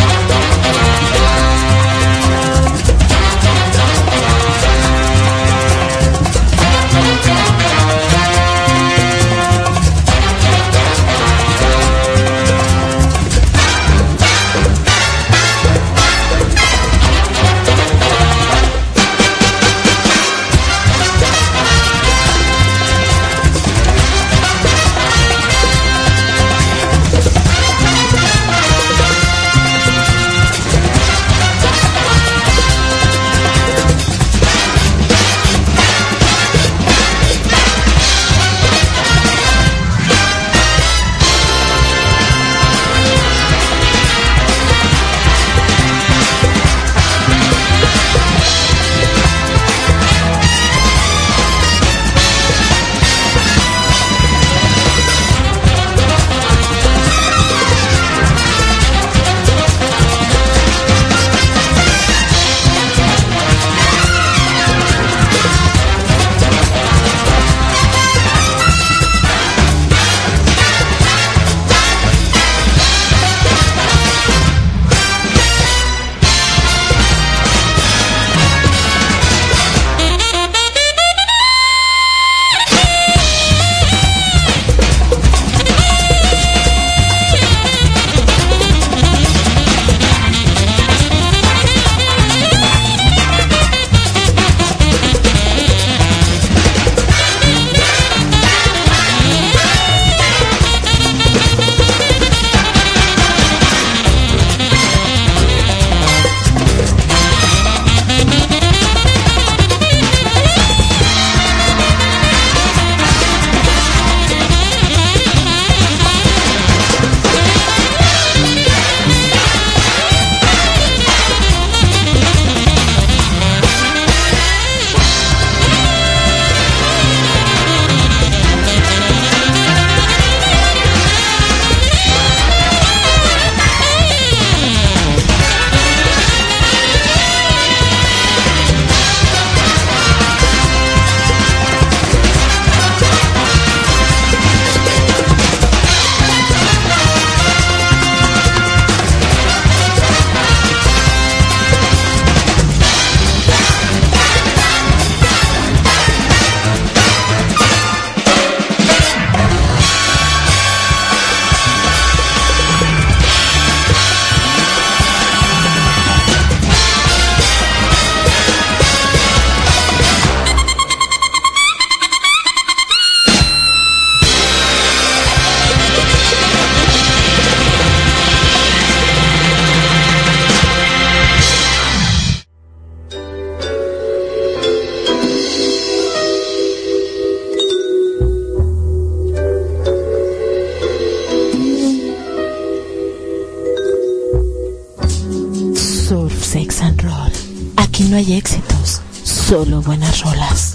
Sex and Roll. Aquí no hay éxitos, solo buenas rolas.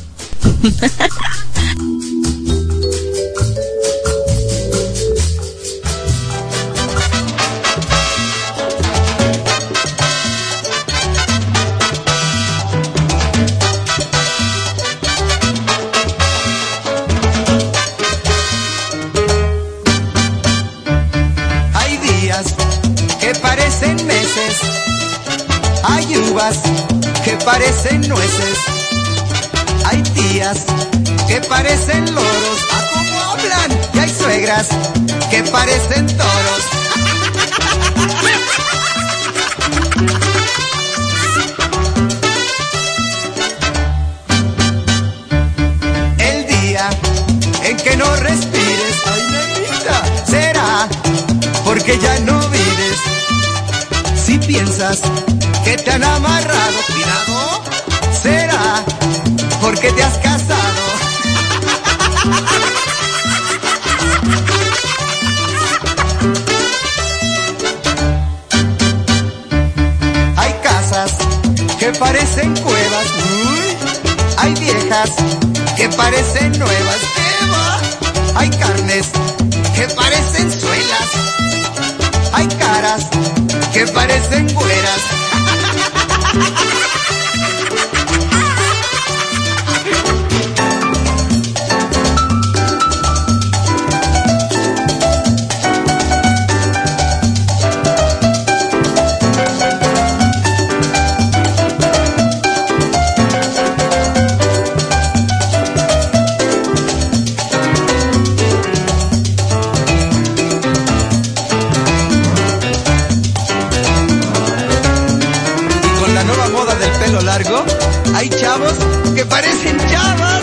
Hay días que parecen meses, hay uvas que parecen nueces, hay tías que parecen loros, a cómo hablan, y hay suegras que parecen toros. El día en que no respires, ay nenita, será porque ya no vives. Si piensas que te han amarrado, cuidado, será porque te has casado. Hay casas que parecen cuevas, uy, hay viejas que parecen nuevas, ¿qué va? Hay carnes que parecen suelas, hay caras que parecen güeras. Largo, hay chavos que parecen chavas.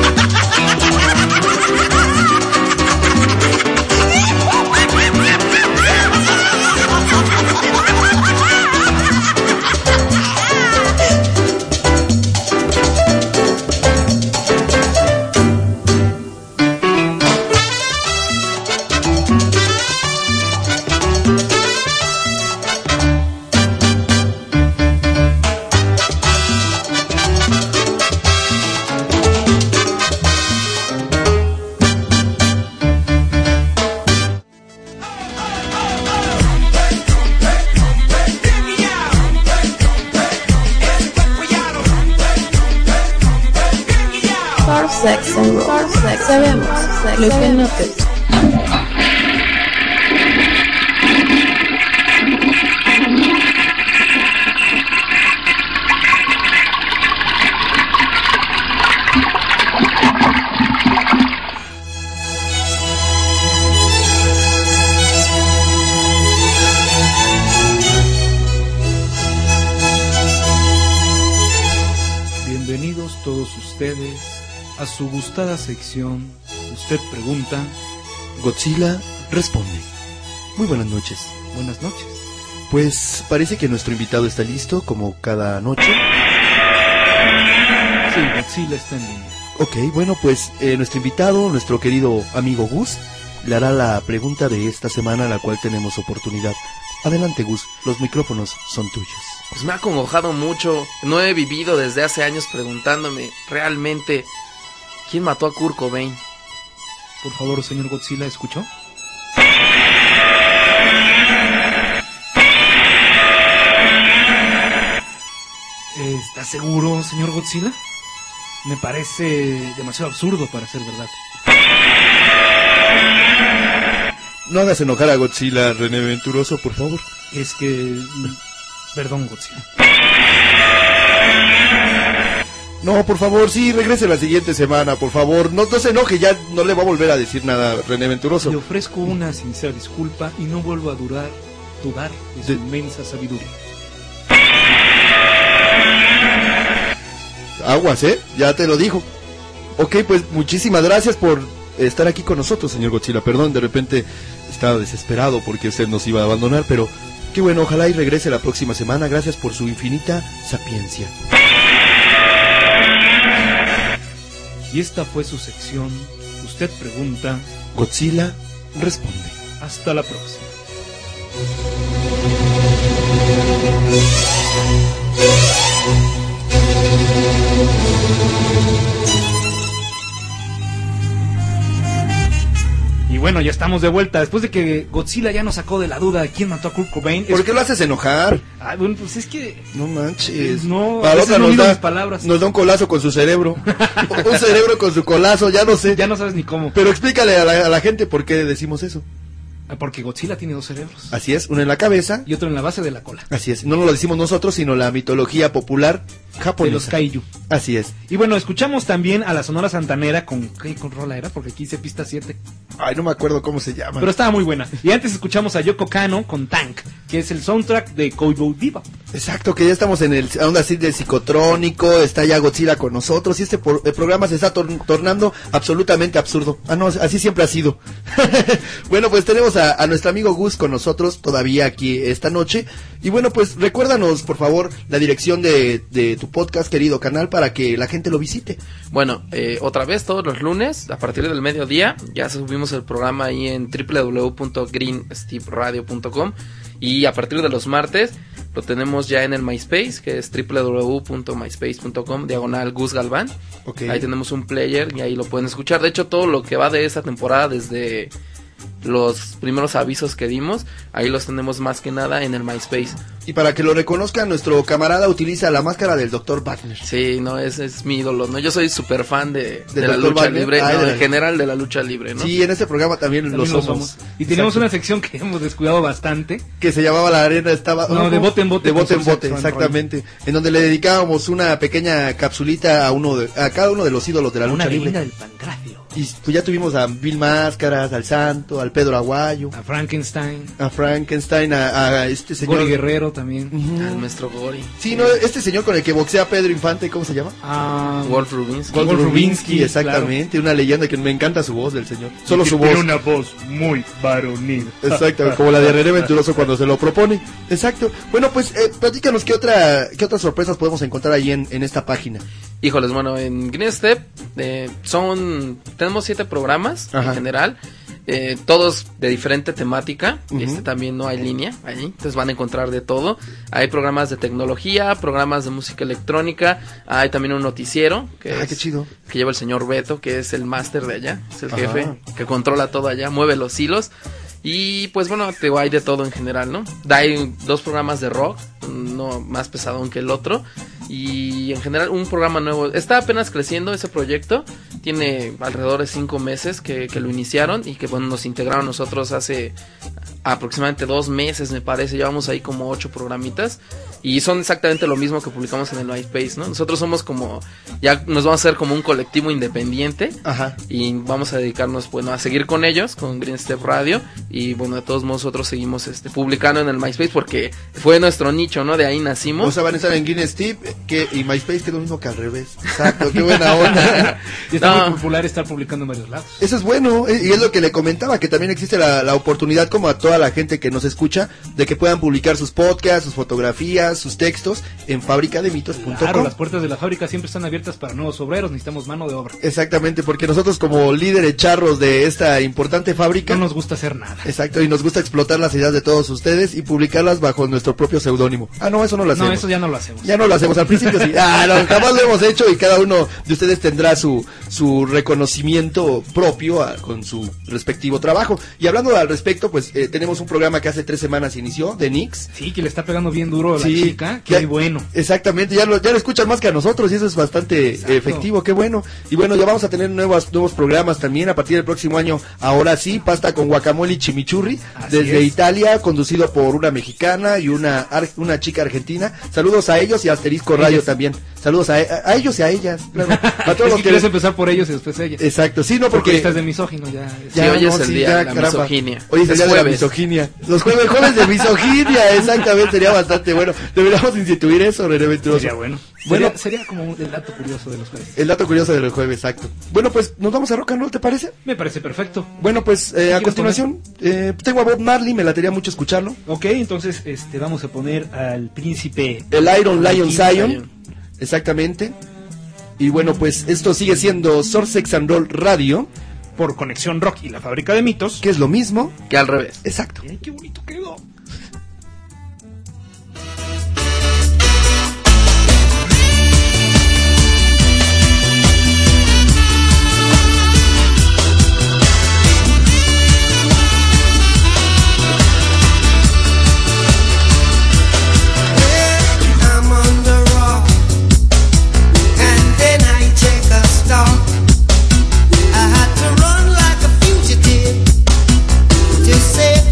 Sex and Roll. Sabemos lo que no te gusta. Bienvenidos todos ustedes a su gustada sección, Usted Pregunta, Godzilla Responde. Muy buenas noches. Buenas noches. Pues parece que nuestro invitado está listo, como cada noche. Sí, Godzilla está en línea. Ok, bueno, pues eh, nuestro invitado, nuestro querido amigo Gus, le hará la pregunta de esta semana, a la cual tenemos oportunidad. Adelante, Gus, los micrófonos son tuyos. Pues me ha acongojado mucho. No he vivido desde hace años preguntándome realmente quién mató a Kurt Cobain. Por favor, señor Godzilla, ¿escuchó? ¿Está seguro, señor Godzilla? Me parece demasiado absurdo para ser verdad. No hagas enojar a Godzilla, René Venturoso, por favor. Es que... Perdón, Godzilla. No, por favor, sí, regrese la siguiente semana, por favor. No, no se enoje, ya no le va a volver a decir nada a René Venturoso. Le ofrezco una sincera disculpa y no vuelvo a durar, dudar de su de... inmensa sabiduría. Aguas, ¿eh? Ya te lo dijo. Ok, pues muchísimas gracias por estar aquí con nosotros, señor Godzilla. Perdón, de repente estaba desesperado porque usted nos iba a abandonar, pero qué bueno, ojalá y regrese la próxima semana. Gracias por su infinita sapiencia. Y esta fue su sección, Usted Pregunta, Godzilla Responde. Hasta la próxima. Y bueno, ya estamos de vuelta. Después de que Godzilla ya nos sacó de la duda de quién mató a Kurt Cobain. ¿Por qué lo haces enojar? Ah, bueno, pues es que... No manches. No, a otra no nos, da, mis palabras. nos da un colazo con su cerebro. Un cerebro con su colazo, ya no sé. Ya no sabes ni cómo. Pero explícale a la, a la gente por qué decimos eso. Porque Godzilla tiene dos cerebros. Así es, uno en la cabeza y otro en la base de la cola. Así es, no nos lo decimos nosotros, sino la mitología popular japonesa. De los kaiju. Así es. Y bueno, escuchamos también a la Sonora Santanera con... ¿Qué con rola era? Porque aquí hice pista siete. Ay, no me acuerdo cómo se llama. Pero estaba muy buena. Y antes escuchamos a Yoko Kanno con Tank, que es el soundtrack de Cowboy Bebop. Exacto, que ya estamos en el onda así de psicotrónico, está ya Godzilla con nosotros y este por, el programa se está tor tornando absolutamente absurdo. Ah, no, así siempre ha sido. Bueno, pues tenemos a, a nuestro amigo Gus con nosotros todavía aquí esta noche. Y bueno, pues recuérdanos, por favor, la dirección de, de tu podcast, querido canal, para que la gente lo visite. Bueno, eh, otra vez todos los lunes, a partir del mediodía, ya subimos el programa ahí en w w w punto green steve radio punto com. Y a partir de los martes lo tenemos ya en el MySpace, que es w w w punto myspace punto com diagonal Gus Galván. Okay. Ahí tenemos un player y ahí lo pueden escuchar. De hecho, todo lo que va de esta temporada, desde los primeros avisos que dimos, ahí los tenemos más que nada en el MySpace. Y para que lo reconozcan, nuestro camarada utiliza la máscara del doctor Wagner. Sí, no, es, es mi ídolo, ¿no? Yo soy súper fan de, de la lucha Wagner? libre, ah, no, en general de la lucha libre, ¿no? Sí, en este programa también, también lo, somos. lo somos. Y tenemos una sección que hemos descuidado bastante. Que se llamaba La Arena estaba... No, de bote en bote. De bote en bote, exactamente. En donde le dedicábamos una pequeña capsulita a uno de, a cada uno de los ídolos de la lucha una libre. Una del pancracio. Y pues ya tuvimos a Bill Máscaras, al Santo, al Pedro Aguayo, a Frankenstein, a Frankenstein, a, a este señor Gori Guerrero también, uh-huh. al maestro Gori. Sí, no, este señor con el que boxea Pedro Infante, ¿cómo se llama? Uh, Wolf Rubinsky. Wolf, Wolf Rubinsky, exactamente, claro. Una leyenda que me encanta su voz del señor. Solo su voz. Tiene una voz muy varonil. Exacto, como la de René Venturoso cuando se lo propone. Exacto. Bueno, pues eh, platícanos qué otra, qué otras sorpresas podemos encontrar ahí en, en esta página. Híjoles, bueno, en Green Step eh, son tenemos siete programas. Ajá. En general, eh, todos de diferente temática. Uh-huh. Este también no hay línea ahí, entonces van a encontrar de todo. Hay programas de tecnología, programas de música electrónica, hay también un noticiero que, ah, es, qué chido. que lleva el señor Beto, que es el máster de allá, es el Ajá. jefe que controla todo allá, mueve los hilos. Y pues bueno, te hay de todo en general, ¿no? Hay dos programas de rock, uno más pesadón que el otro. Y en general un programa nuevo. Está apenas creciendo ese proyecto. Tiene alrededor de cinco meses que, que lo iniciaron. Y que bueno, nos integraron nosotros hace aproximadamente dos meses, me parece. Llevamos ahí como ocho programitas. Y son exactamente lo mismo que publicamos en el MySpace, ¿no? Nosotros somos como... Ya nos vamos a hacer como un colectivo independiente. Ajá. Y vamos a dedicarnos, bueno, a seguir con ellos, con Green Step Radio. Y bueno, de todos modos nosotros seguimos este, publicando en el MySpace porque fue nuestro nicho, ¿no? De ahí nacimos. O sea, van a estar en Green Step que, y MySpace, que es lo mismo que al revés. Exacto, qué buena onda. Y está no. muy popular estar publicando en varios lados. Eso es bueno, y es lo que le comentaba, que también existe la, la oportunidad, como a toda la gente que nos escucha, de que puedan publicar sus podcasts, sus fotografías, sus textos en fábrica de mitos punto com. Claro, las puertas de la fábrica siempre están abiertas para nuevos obreros, necesitamos mano de obra. Exactamente, porque nosotros como líderes charros de esta importante fábrica... No nos gusta hacer nada. Exacto, y nos gusta explotar las ideas de todos ustedes y publicarlas bajo nuestro propio seudónimo. Ah, no, eso no lo hacemos. No, eso ya no lo hacemos. Ya no lo hacemos, al principio sí. Ah, no, jamás lo hemos hecho y cada uno de ustedes tendrá su, su reconocimiento propio a, con su respectivo trabajo. Y hablando al respecto, pues eh, tenemos un programa que hace tres semanas inició, de Nix. Sí, que le está pegando bien duro a la sí, chica, qué bueno. Exactamente, ya lo, ya lo escuchan más que a nosotros y eso es bastante Exacto. efectivo, qué bueno. Y bueno, ya vamos a tener nuevas, nuevos programas también a partir del próximo año. Ahora sí, pasta con guacamole y chimichurri, Así desde es. Italia, conducido por una mexicana y una, una chica argentina. Saludos a ellos y a Asterisco Radio ellos. también. Saludos a, a, a ellos y a ellas. Claro. A todos los que quieres empezar por ellos y después ellas. Exacto, sí, no porque, porque estás de misógino ya. ya sí, hoy es no, el sí, día ya, de la caramba. misoginia. Hoy es el día de la misoginia. Los jueves, jueves de misoginia, exactamente, sería bastante bueno. Deberíamos instituir eso, René Venturoso. Sería bueno. Bueno, sería, sería como el dato curioso de los jueves. El dato curioso de los jueves, exacto. Bueno, pues nos vamos a rock and roll, ¿te parece? Me parece perfecto. Bueno, pues eh, a continuación eh, tengo a Bob Marley, me latería mucho escucharlo. Ok, entonces este vamos a poner al príncipe... El Iron Lion Zion, exactamente. Y bueno, pues esto sigue siendo Source Sex and Roll Radio. Por Conexión Rock y la Fábrica de Mitos. Que es lo mismo que al revés. Exacto. Ay, qué bonito quedó. Save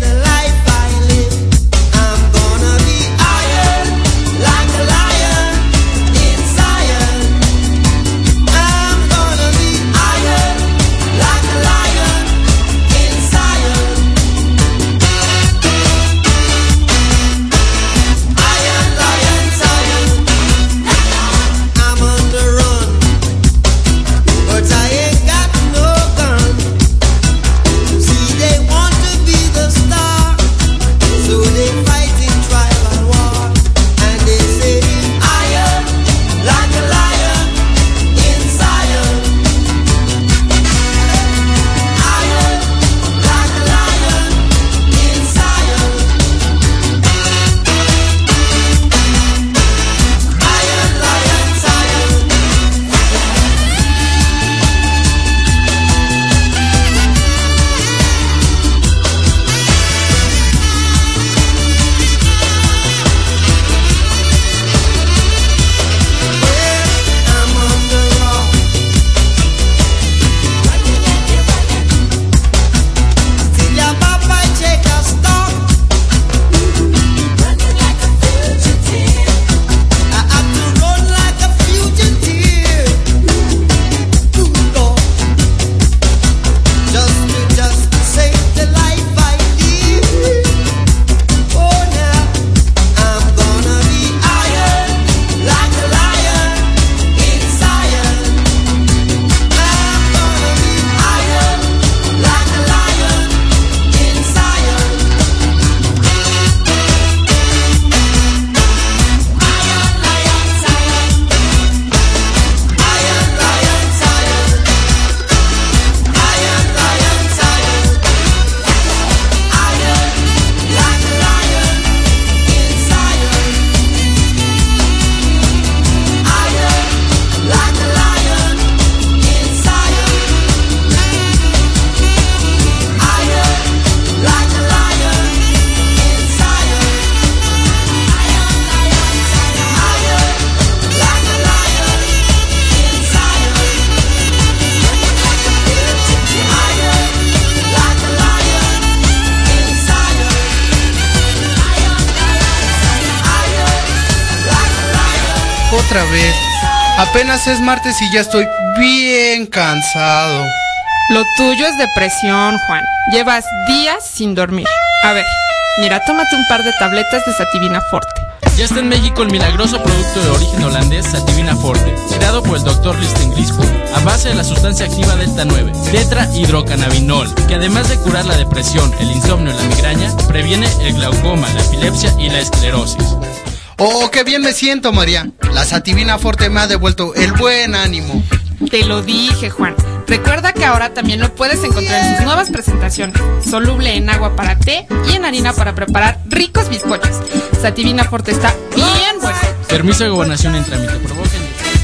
otra vez. Apenas es martes y ya estoy bien cansado. Lo tuyo es depresión, Juan. Llevas días sin dormir. A ver, mira, tómate un par de tabletas de Sativina Forte. Ya está en México el milagroso producto de origen holandés Sativina Forte, creado por el doctor Listen Grisco, a base de la sustancia activa Delta nueve, tetrahidrocannabinol, que además de curar la depresión, el insomnio y la migraña, previene el glaucoma, la epilepsia y la esclerosis. Oh, qué bien me siento, María. La Sativina Forte me ha devuelto el buen ánimo. Te lo dije, Juan. Recuerda que ahora también lo puedes encontrar en sus nuevas presentaciones, soluble en agua para té y en harina para preparar ricos bizcochos. Sativina Forte está bien bueno. Permiso de gobernación en trámite. Provoquen.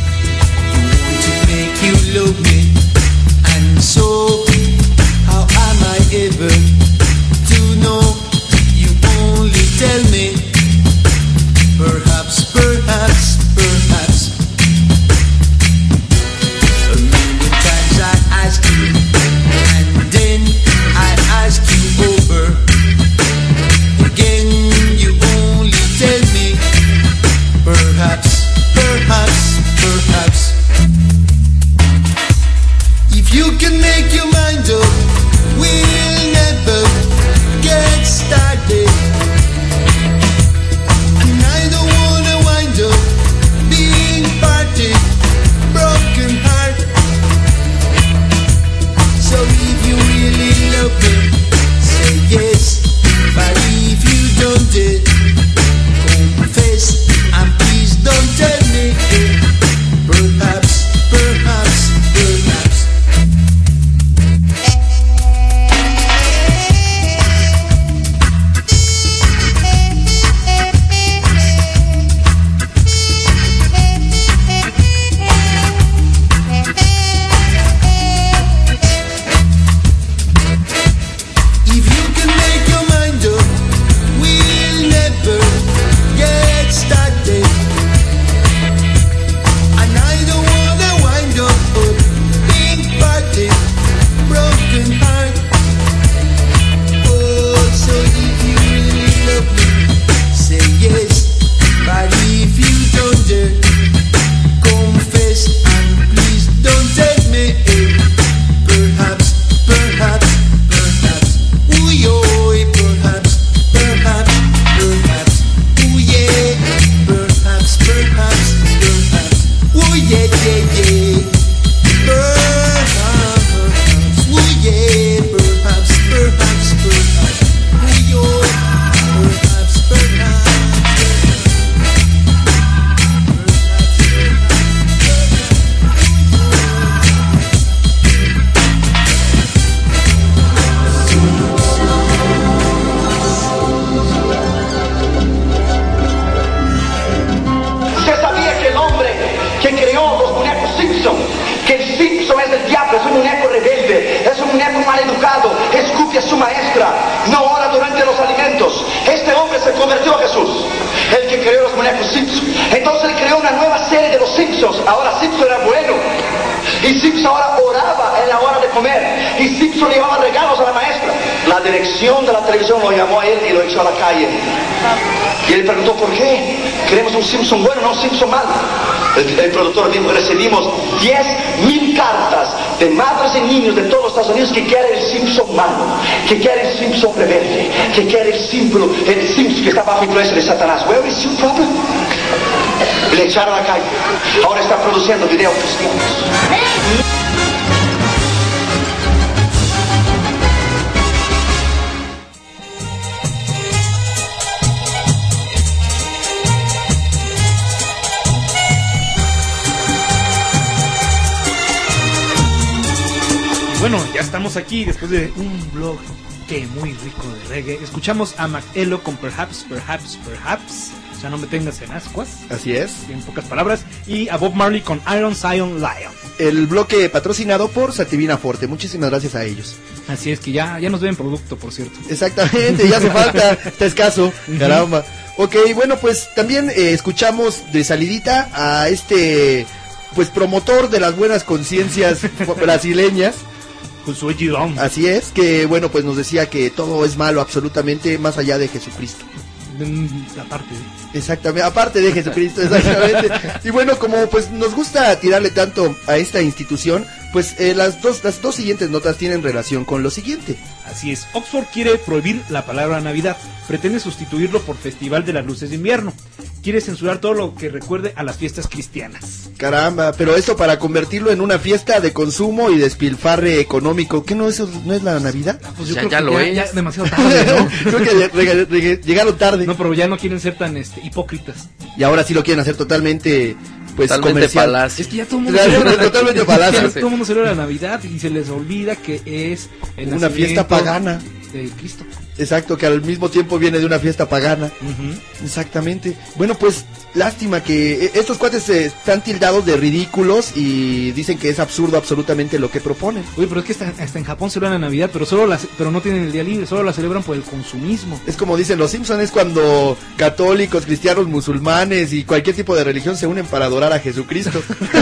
Perhaps, perhaps, perhaps a million times I ask you, and then I ask you over again. You only tell me perhaps, perhaps, perhaps. If you can make your mind up, we'll never get started. Broken heart. So if you really love me, say yes. But if you don't dare, confess and please don't tell me. Perhaps, perhaps, perhaps. Simpson bueno, no Simpson malo. El, el productor dijo, recibimos diez mil cartas de madres y niños de todos los Estados Unidos que quieren el Simpson malo, que quieren el Simpson rebelde, que quieren el símbolo, el Simpson que está bajo influencia de Satanás. Where is your problem? Le echaron a la calle. Ahora está produciendo videos cristianos. Bueno, ya estamos aquí después de un blog que muy rico de reggae. Escuchamos a Mac-Elo con Perhaps, Perhaps, Perhaps. O sea, no me tengas en ascuas. Así es. En pocas palabras. Y a Bob Marley con Iron Zion Lion. El bloque patrocinado por Sativina Forte. Muchísimas gracias a ellos. Así es, que ya, ya nos ven producto, por cierto. Exactamente, ya hace falta. Está escaso. Caramba. Ok, bueno, pues también eh, escuchamos de salidita a este, pues promotor de las buenas conciencias brasileñas. Josué Girón. Así es, que bueno, pues nos decía que todo es malo absolutamente más allá de Jesucristo. aparte. Exactamente, aparte de Jesucristo, exactamente. Y bueno, como pues nos gusta tirarle tanto a esta institución, pues eh, las dos las dos siguientes notas tienen relación con lo siguiente. Así es, Oxford quiere prohibir la palabra Navidad, pretende sustituirlo por Festival de las Luces de Invierno, quiere censurar todo lo que recuerde a las fiestas cristianas. Caramba, pero esto para convertirlo en una fiesta de consumo y despilfarre económico. ¿Qué no eso no es la Navidad? Pues yo ya, creo ya que lo ya, es. ya demasiado tarde, ¿no? Creo que reg- reg- llegaron tarde. No, pero ya no quieren ser tan este, hipócritas. Y ahora sí lo quieren hacer totalmente pues Totalmente comercial. palacio. Es que ya todo el mundo Claro, celebra la- totalmente ya palacio. todo el mundo celebra la Navidad y se les olvida que es el Una fiesta nacimiento pagana. de Cristo. Exacto, que al mismo tiempo viene de una fiesta pagana. Uh-huh. Exactamente. Bueno, pues lástima que estos cuates eh, están tildados de ridículos y dicen que es absurdo absolutamente lo que proponen. Oye, pero es que hasta, hasta en Japón celebran la Navidad, pero solo la, pero no tienen el día libre, solo la celebran por el consumismo. Es como dicen los Simpsons, es cuando católicos, cristianos, musulmanes y cualquier tipo de religión se unen para adorar a Jesucristo.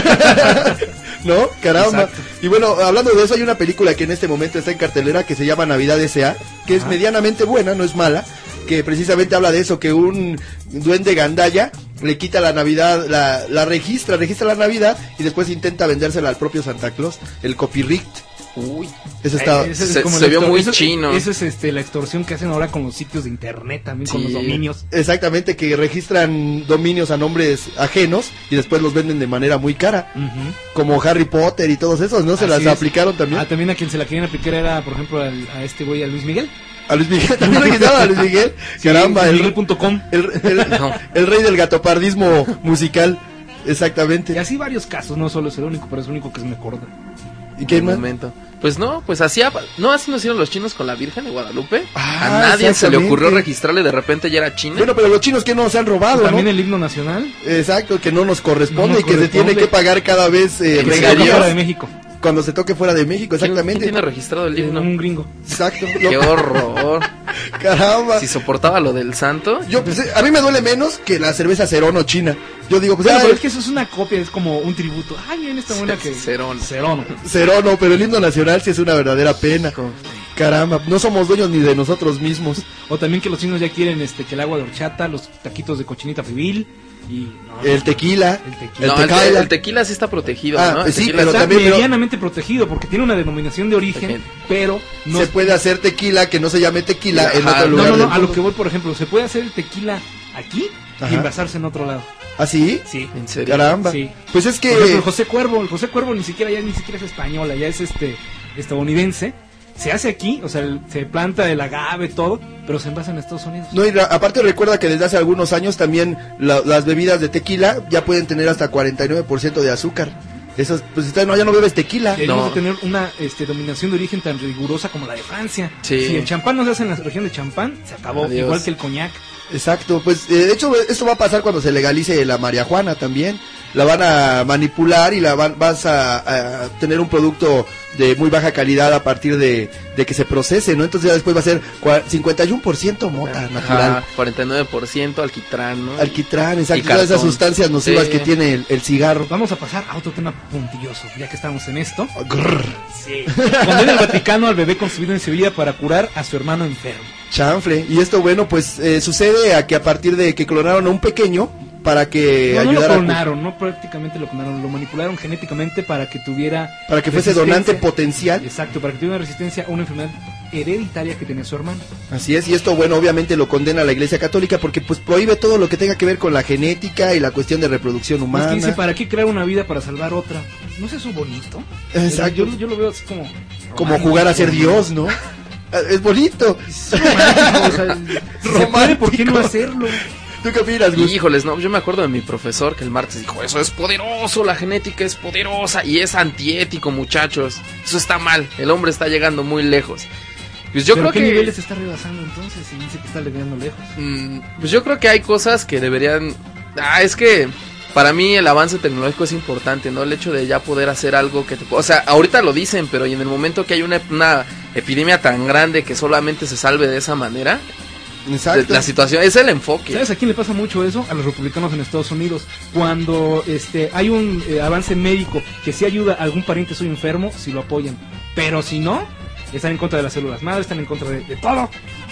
¿No? Caramba. Exacto. Y bueno, hablando de eso, hay una película que en este momento está en cartelera que se llama Navidad S A, que es Ajá. medianamente buena, no es mala, que precisamente habla de eso, que un duende gandaya le quita la Navidad, la, la registra, registra la Navidad y después intenta vendérsela al propio Santa Claus, el copyright. Uy, Eso está... Eh, ese es se, como se la vio extor- muy eso- chino. Esa es este, la extorsión que hacen ahora con los sitios de internet, también con Sí. los dominios. Exactamente, que registran dominios a nombres ajenos y después los venden de manera muy cara. Uh-huh. Como Harry Potter y todos esos, ¿no? Se Así las es. aplicaron también. Ah, también a quien se la querían aplicar era, por ejemplo, al- a este güey, a Luis Miguel. A Luis Miguel, también registraron a Luis Miguel. Sí, Caramba, el, Miguel punto com. el, el- No. el rey del gatopardismo musical. Y Exactamente. así varios casos, no solo es el único, pero es el único que se me acuerda. ¿Y qué Un más? momento. Pues no, pues así, no así nos hicieron los chinos con la Virgen de Guadalupe. Ah, a nadie se le exactamente. ocurrió registrarle, de repente ya era china. Bueno, pero los chinos que no se han robado, También ¿no? el himno nacional. Exacto, que no nos corresponde No nos y que se corresponde. tiene que pagar cada vez eh, ¿En Que se serio? toca regalías fuera de México. cuando se toque fuera de México, ¿Quién- exactamente. ¿Quién tiene registrado el Eh, himno? un gringo. Exacto. Qué Lo- horror. Caramba. Si soportaba lo del santo. Yo, pues, eh, a mí me duele menos que la cerveza Cerono china. Yo digo, pues, Bueno, ay, pero es que eso es una copia, es como un tributo. Ay, miren esta buena que... Cerón. Cerón. Cerono, pero el himno nacional sí es una verdadera pena. Caramba, no somos dueños ni de nosotros mismos. O también que los chinos ya quieren este que el agua de horchata, los taquitos de cochinita pibil y... no, El tequila. El tequila. No, el, te- tequila. el tequila sí está protegido, Ah, ¿no? El sí, tequila pero está- Está también, pero- medianamente protegido porque tiene una denominación de origen, Origen. pero no... Se puede hacer tequila que no se llame tequila en Ajá, otro no, lugar. No, no, del no, a lo mundo. que voy, por ejemplo, se puede hacer el tequila aquí Ajá. y envasarse en otro lado. ¿Ah, sí? Sí. ¿En serio? Caramba. Sí. Pues es que... Por ejemplo, el José Cuervo, el José Cuervo ni siquiera ya ni siquiera es española, ya es este estadounidense. Se hace aquí, o sea, el- se planta el agave, todo, pero se envasa en Estados Unidos. No, y ra- aparte recuerda que desde hace algunos años también la- las bebidas de tequila ya pueden tener hasta cuarenta y nueve por ciento de azúcar. Esas, pues si no, ya no bebes tequila. Deberíamos No. de tener una este, dominación de origen tan rigurosa como la de Francia. Sí. Si el champán no se hace en la región de champán, se acabó, Adiós. igual que el coñac. Exacto, pues eh, de hecho esto va a pasar cuando se legalice la marihuana también. La van a manipular y la van, vas a, a tener un producto de muy baja calidad a partir de, de que se procese, ¿no? Entonces ya después va a ser cua- cincuenta y uno por ciento mota natural. Ajá, cuarenta y nueve por ciento alquitrán, ¿no? Alquitrán, Y exacto, todas esas cartón. sustancias nocivas Sí. que tiene el, el cigarro. Vamos a pasar a otro tema puntilloso, ya que estamos en esto. Grrr. Sí. Condena el Vaticano al bebé concebido en Sevilla para curar a su hermano enfermo. Chanfle. Y esto, bueno, pues eh, sucede a que a partir de que clonaron a un pequeño para que No, no lo ayudara a cu- clonaron, no prácticamente lo clonaron, lo manipularon genéticamente para que tuviera... para que fuese resistencia. donante potencial. Exacto, para que tuviera resistencia a una enfermedad hereditaria que tenía su hermano. Así es, y esto, bueno, obviamente lo condena la Iglesia Católica porque pues prohíbe todo lo que tenga que ver con la genética y la cuestión de reproducción Es humana. que dice, ¿para qué crear una vida para salvar otra? ¿No es eso bonito? Exacto. Yo, yo lo veo así como... Como romántico, jugar a ser Dios, ¿no? Es bonito. Es romántico, o sea, si se puede, ¿por qué no hacerlo? ¿Tú qué opinas, Gus? Híjoles, no, yo me acuerdo de mi profesor que el martes dijo, eso es poderoso, la genética es poderosa y es antiético, muchachos. Eso está mal, el hombre está llegando muy lejos. Pues yo ¿Pero creo qué que... niveles está rebasando entonces si dice que está llegando lejos? Mm, pues yo creo que hay cosas que deberían... Ah, es que para mí el avance tecnológico es importante, ¿no? El hecho de ya poder hacer algo que te... O sea, ahorita lo dicen, pero y en el momento que hay una, una epidemia tan grande que solamente se salve de esa manera... Exacto. La situación es el enfoque. ¿Sabes a quién le pasa mucho eso? A los republicanos en Estados Unidos. Cuando este hay un eh, avance médico que sí ayuda a algún pariente suyo enfermo, si lo apoyan. Pero si no, están en contra de las células madre, están en contra de, de todo.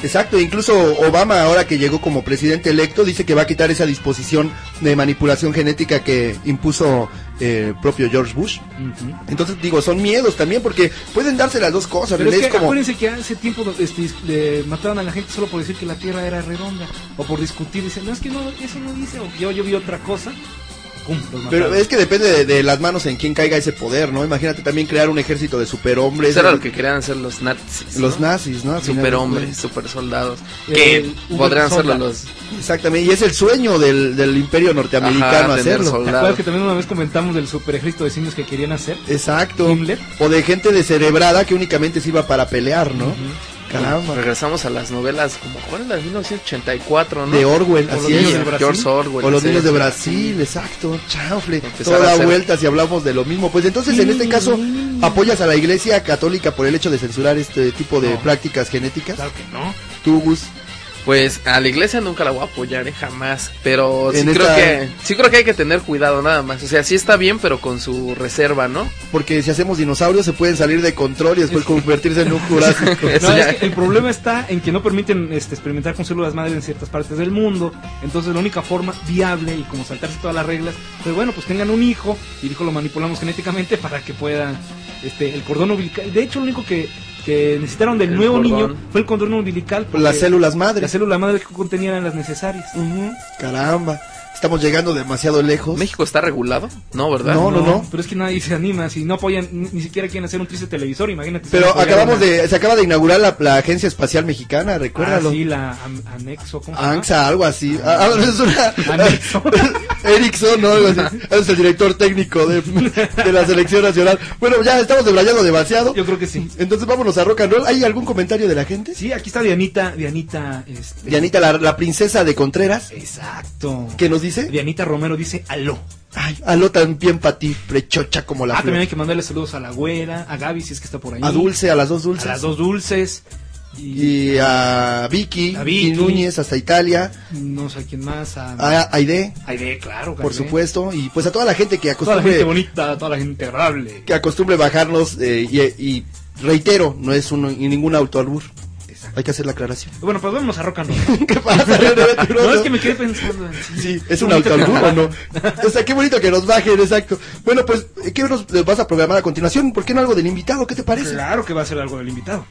Exacto, incluso Obama, ahora que llegó como presidente electo, dice que va a quitar esa disposición de manipulación genética que impuso el eh, propio George Bush. Uh-huh. Entonces, digo, son miedos también, porque pueden darse las dos cosas. Pero es que es como... acuérdense que hace tiempo este, le mataron a la gente solo por decir que la Tierra era redonda, o por discutir, dicen, no, es que no, eso no dice, o yo, yo vi otra cosa. Pum, pero es que depende de, de las manos en quien caiga ese poder, ¿no? Imagínate también crear un ejército de superhombres. Eso era lo que querían hacer los nazis, Los ¿no? nazis, ¿no? Superhombres, super soldados. Que eh, podrían hacerlo los... Exactamente, y es el sueño del, del imperio norteamericano. Ajá, hacerlo. ¿Te acuerdas que también una vez comentamos del super ejército de simios que querían hacer? Exacto. Himmler. O de gente descerebrada que únicamente se iba para pelear, ¿no? Uh-huh. Caramba. Regresamos a las novelas, como ¿cuál es la de mil novecientos ochenta y cuatro, no? De Orwell, o así es. George Orwell. O los niños de Brasil, exacto. Chanfle. Toda da vuelta si hablamos de lo mismo. Pues entonces, en este caso, ¿apoyas a la Iglesia Católica por el hecho de censurar este tipo de no. prácticas genéticas? Claro que no. ¿Tú, Gus? Pues a la iglesia nunca la voy a apoyar, ¿eh? Jamás. Pero sí creo esta... que sí creo que hay que tener cuidado nada más. O sea, sí está bien, pero con su reserva, ¿no? Porque si hacemos dinosaurios se pueden salir de control y después convertirse en un jurásico. No, es que el problema está en que no permiten este, experimentar con células madre en ciertas partes del mundo. Entonces la única forma viable y como saltarse todas las reglas, pues bueno, pues tengan un hijo y el hijo lo manipulamos genéticamente para que pueda este, el cordón umbilical. De hecho, lo único que que necesitaron del el nuevo cordón. niño fue el cordón umbilical. Las células madre. Las células madre que contenían las necesarias. Uh-huh. Caramba. Estamos llegando demasiado lejos. ¿México está regulado? No, ¿verdad? No, no, no. no. Pero es que nadie se anima. Si no apoyan, ni, ni siquiera quieren hacer un triste televisor, imagínate. Pero acabamos una... de, se acaba de inaugurar la, la Agencia Espacial Mexicana, recuérdalo. Ah, sí, la am, Anexo. ¿Cómo se ANXA, llama? Algo así. Ah, es una... Anexo. Erickson, ¿no? Algo así. Es el director técnico de, de la Selección Nacional. Bueno, ya estamos debrayando demasiado. Yo creo que sí. Entonces vámonos a rock and roll. ¿Hay algún comentario de la gente? Sí, aquí está Dianita, Dianita, este... Dianita, la, la princesa de Contreras. Exacto. ¿Qué nos dice? Dianita Romero dice aló. Ay, aló también para ti, prechocha como la Ah, flor. también hay que mandarle saludos a la güera, a Gaby si es que está por ahí. A Dulce, a las dos Dulces. A las dos Dulces. Y, y a Vicky, a Vicky y Núñez hasta Italia. No sé a quién más. A, a Aide. Aide, claro. Por Aide. Supuesto. Y pues a toda la gente que acostumbre. Toda la gente bonita, toda la gente agradable. Que acostumbre bajarnos. Eh, y, y reitero, no es un, ningún autoalbur. Hay que hacer la aclaración. Bueno, pues vámonos a rock and roll. ¿Qué pasa? No, es que me quedé pensando en sí. Sí, es un autoalbur o no. O sea, qué bonito que nos bajen, exacto. Bueno, pues, ¿qué nos vas a programar a continuación? ¿Por qué no algo del invitado? ¿Qué te parece? Claro que va a ser algo del invitado.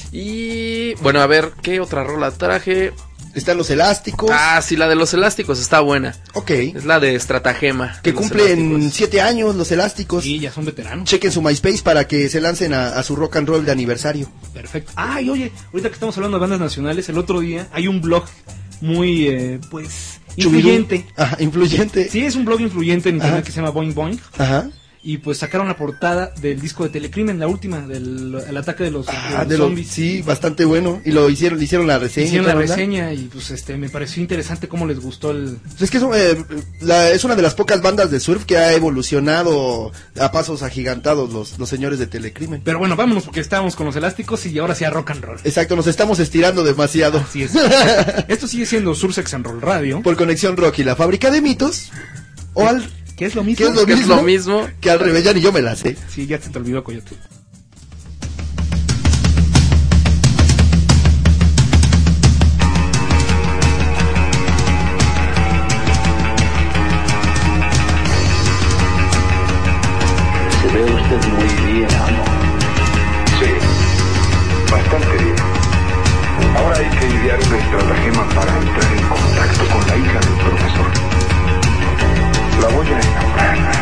Y bueno, a ver, ¿qué otra rola traje? Están los elásticos. Ah, sí, la de los elásticos está buena. Ok. Es la de Estratagema. Que cumplen siete años los elásticos. Sí, ya son veteranos. Chequen su MySpace para que se lancen a, a su rock and roll de aniversario. Perfecto. Ay, oye, ahorita que estamos hablando de bandas nacionales, el otro día hay un blog muy, eh, pues, influyente. Ajá, influyente. Sí, es un blog influyente en internet Ajá. que se llama Boing Boing. Ajá. Y pues sacaron la portada del disco de Telecrimen, la última, del el ataque de los, ah, de los de zombies. Lo, sí, bastante bueno. Y lo hicieron, le hicieron la reseña. Hicieron la reseña y pues este me pareció interesante cómo les gustó el... Es que es, eh, la, es una de las pocas bandas de surf que ha evolucionado a pasos agigantados los, los señores de Telecrimen. Pero bueno, vámonos porque estábamos con los elásticos y ahora sí a rock and roll. Exacto, nos estamos estirando demasiado. Así es. Esto sigue siendo Sur Sex and Roll Radio. Por Conexión Rock y la Fábrica de Mitos. O al... ¿Qué es lo mismo? ¿Qué es lo, ¿Qué mismo? Es lo mismo? Que al revés, ya ni yo me la sé. Sí, ya se te olvidó, Coyote. Se ve usted muy bien, amo. Sí, bastante bien. Ahora hay que idear un estratagema para entrar en contacto con la hija del profesor. La voy a enamorar.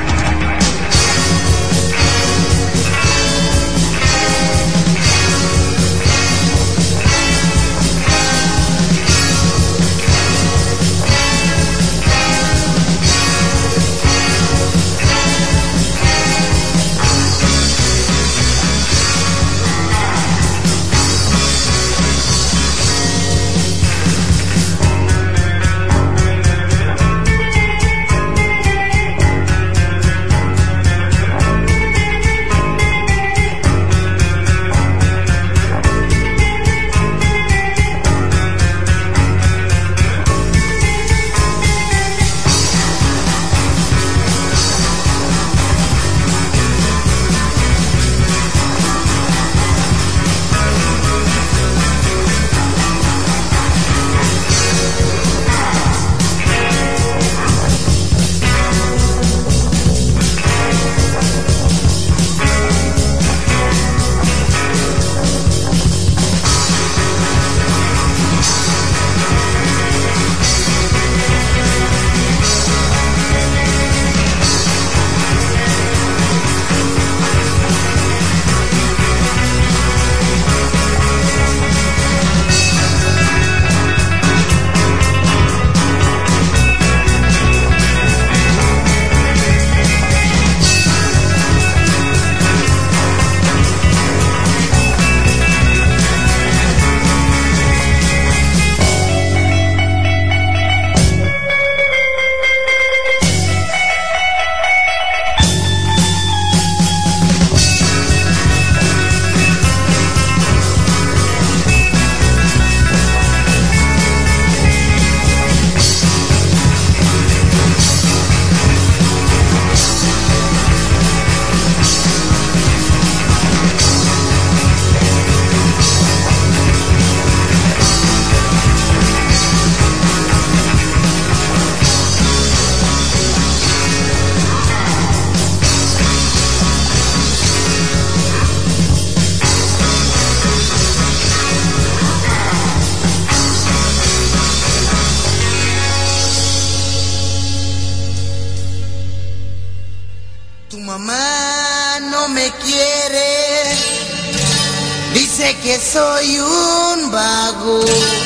Tu mamá no me quiere, dice que soy un vago,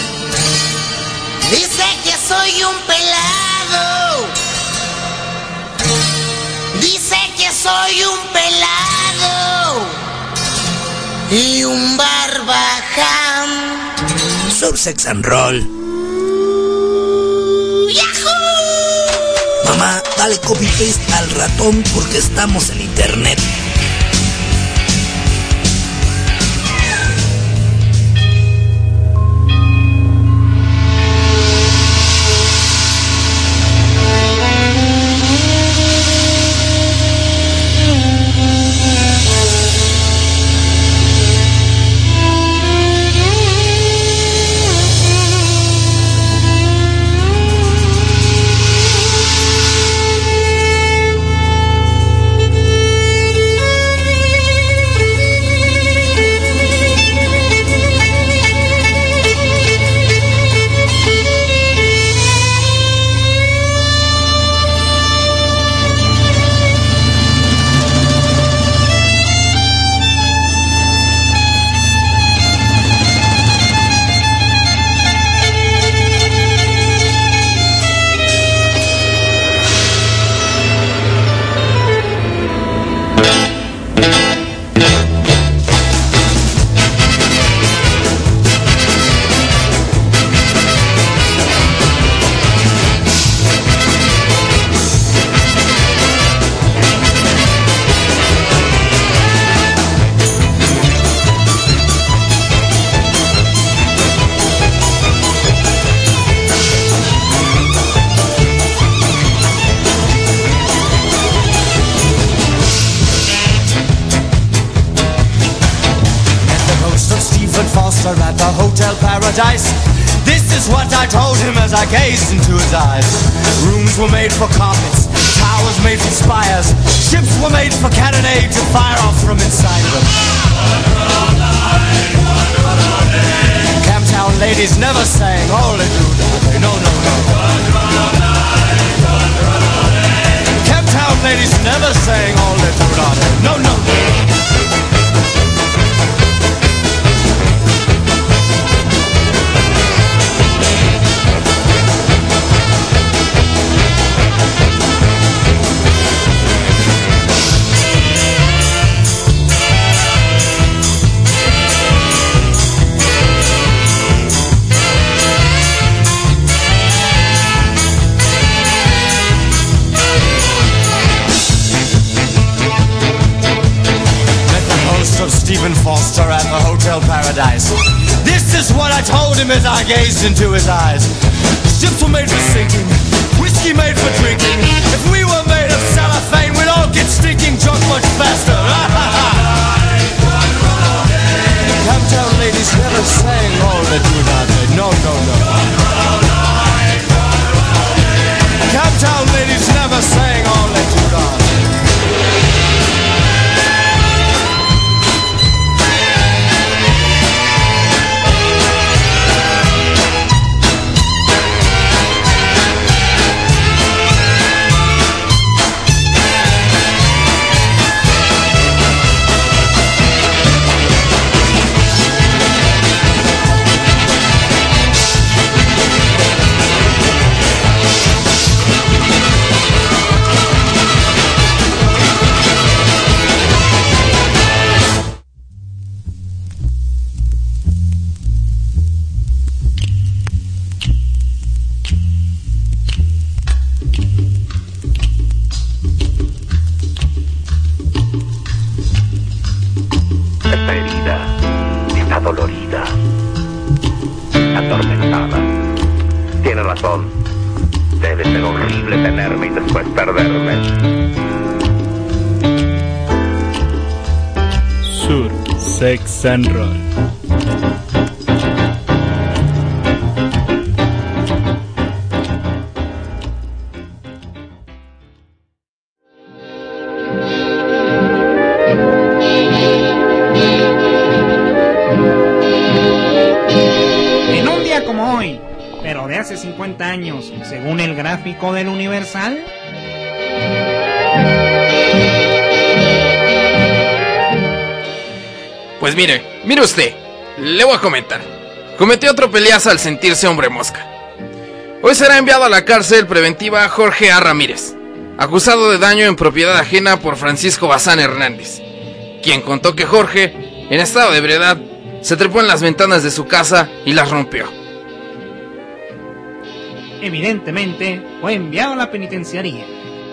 dice que soy un pelado, dice que soy un pelado y un barbaján. Sur Sex and Roll. Mamá, dale copy paste al ratón porque estamos en internet. This is what I told him as I gazed into his eyes. Rooms were made for carpets, towers made for spires, ships were made for cannonade to fire off from inside them. Camptown ladies never sang hallelujah, no, no, no. Camptown ladies never sang hallelujah, no, no, no. Stephen Foster at the Hotel Paradise. This is what I told him as I gazed into his eyes. Ships were made for sinking, whiskey made for drinking. If we were made of cellophane, we'd all get stinking drunk much faster. Camptown ladies never sang all that do not. No, no, no. Camptown ladies never sang all that do not. Debe ser horrible tenerme y después perderme. Sur Sex and Roll. En un día como hoy, pero de hace cincuenta años, según el gráfico del Universal. Pues mire, mire usted, le voy a comentar. Cometió tropelías al sentirse hombre mosca. Hoy será enviado a la cárcel preventiva Jorge A. Ramírez, acusado de daño en propiedad ajena por Francisco Bazán Hernández, quien contó que Jorge, en estado de ebriedad, se trepó en las ventanas de su casa y las rompió. Evidentemente, fue enviado a la penitenciaría.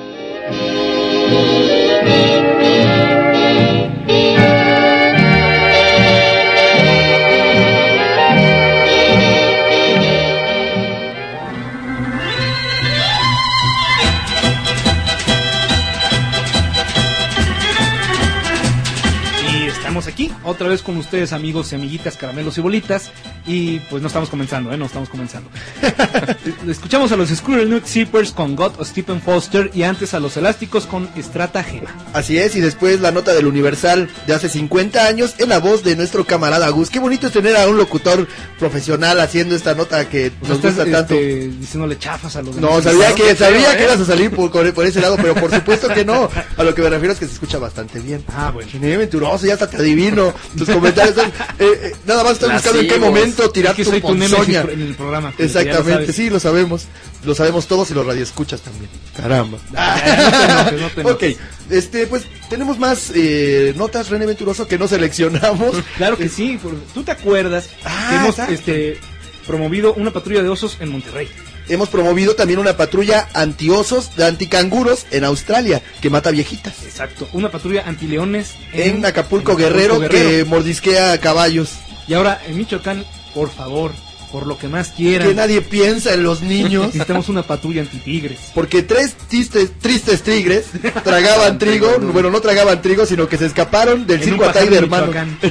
Aquí, otra vez con ustedes, amigos y amiguitas, caramelos y bolitas. Y pues no estamos comenzando, ¿eh? No estamos comenzando. Escuchamos a los Squirrel Nut Zippers con God of Stephen Foster. Y antes a los Elásticos con Estratagema. Así es, y después la nota del Universal de hace cincuenta años en la voz de nuestro camarada Gus. Qué bonito es tener a un locutor profesional haciendo esta nota que pues nos gusta este, tanto. Diciéndole chafas a los demás. No, sabía que, sabía que ibas a salir por, por ese lado, pero por supuesto que no. A lo que me refiero es que se escucha bastante bien. Ah, bueno. Genial, venturoso, ya hasta te adivino. Tus comentarios están, eh, eh, nada más estoy buscando en qué momento tirar que tu soy ponzoña en el programa. Exactamente, sí, lo sabemos. Lo sabemos todos y los radioescuchas también. Caramba. Ah, ya, no te enojes, no te enojes. Ok, este, pues tenemos más eh, notas, René Venturoso, que no seleccionamos. Claro que sí. ¿Tú te acuerdas ah, que hemos este, promovido una patrulla de osos en Monterrey? Hemos promovido también una patrulla antiosos, de anticanguros en Australia, que mata viejitas. Exacto, una patrulla antileones en, en Acapulco, en Guerrero, Acapulco Guerrero, que mordisquea caballos. Y ahora en Michoacán, por favor, por lo que más quieran. Que nadie piensa en los niños. Necesitamos una patrulla antitigres. Porque tres tristes, tristes tigres tragaban trigo, bueno, no tragaban trigo, sino que se escaparon del circo Atay de hermanos.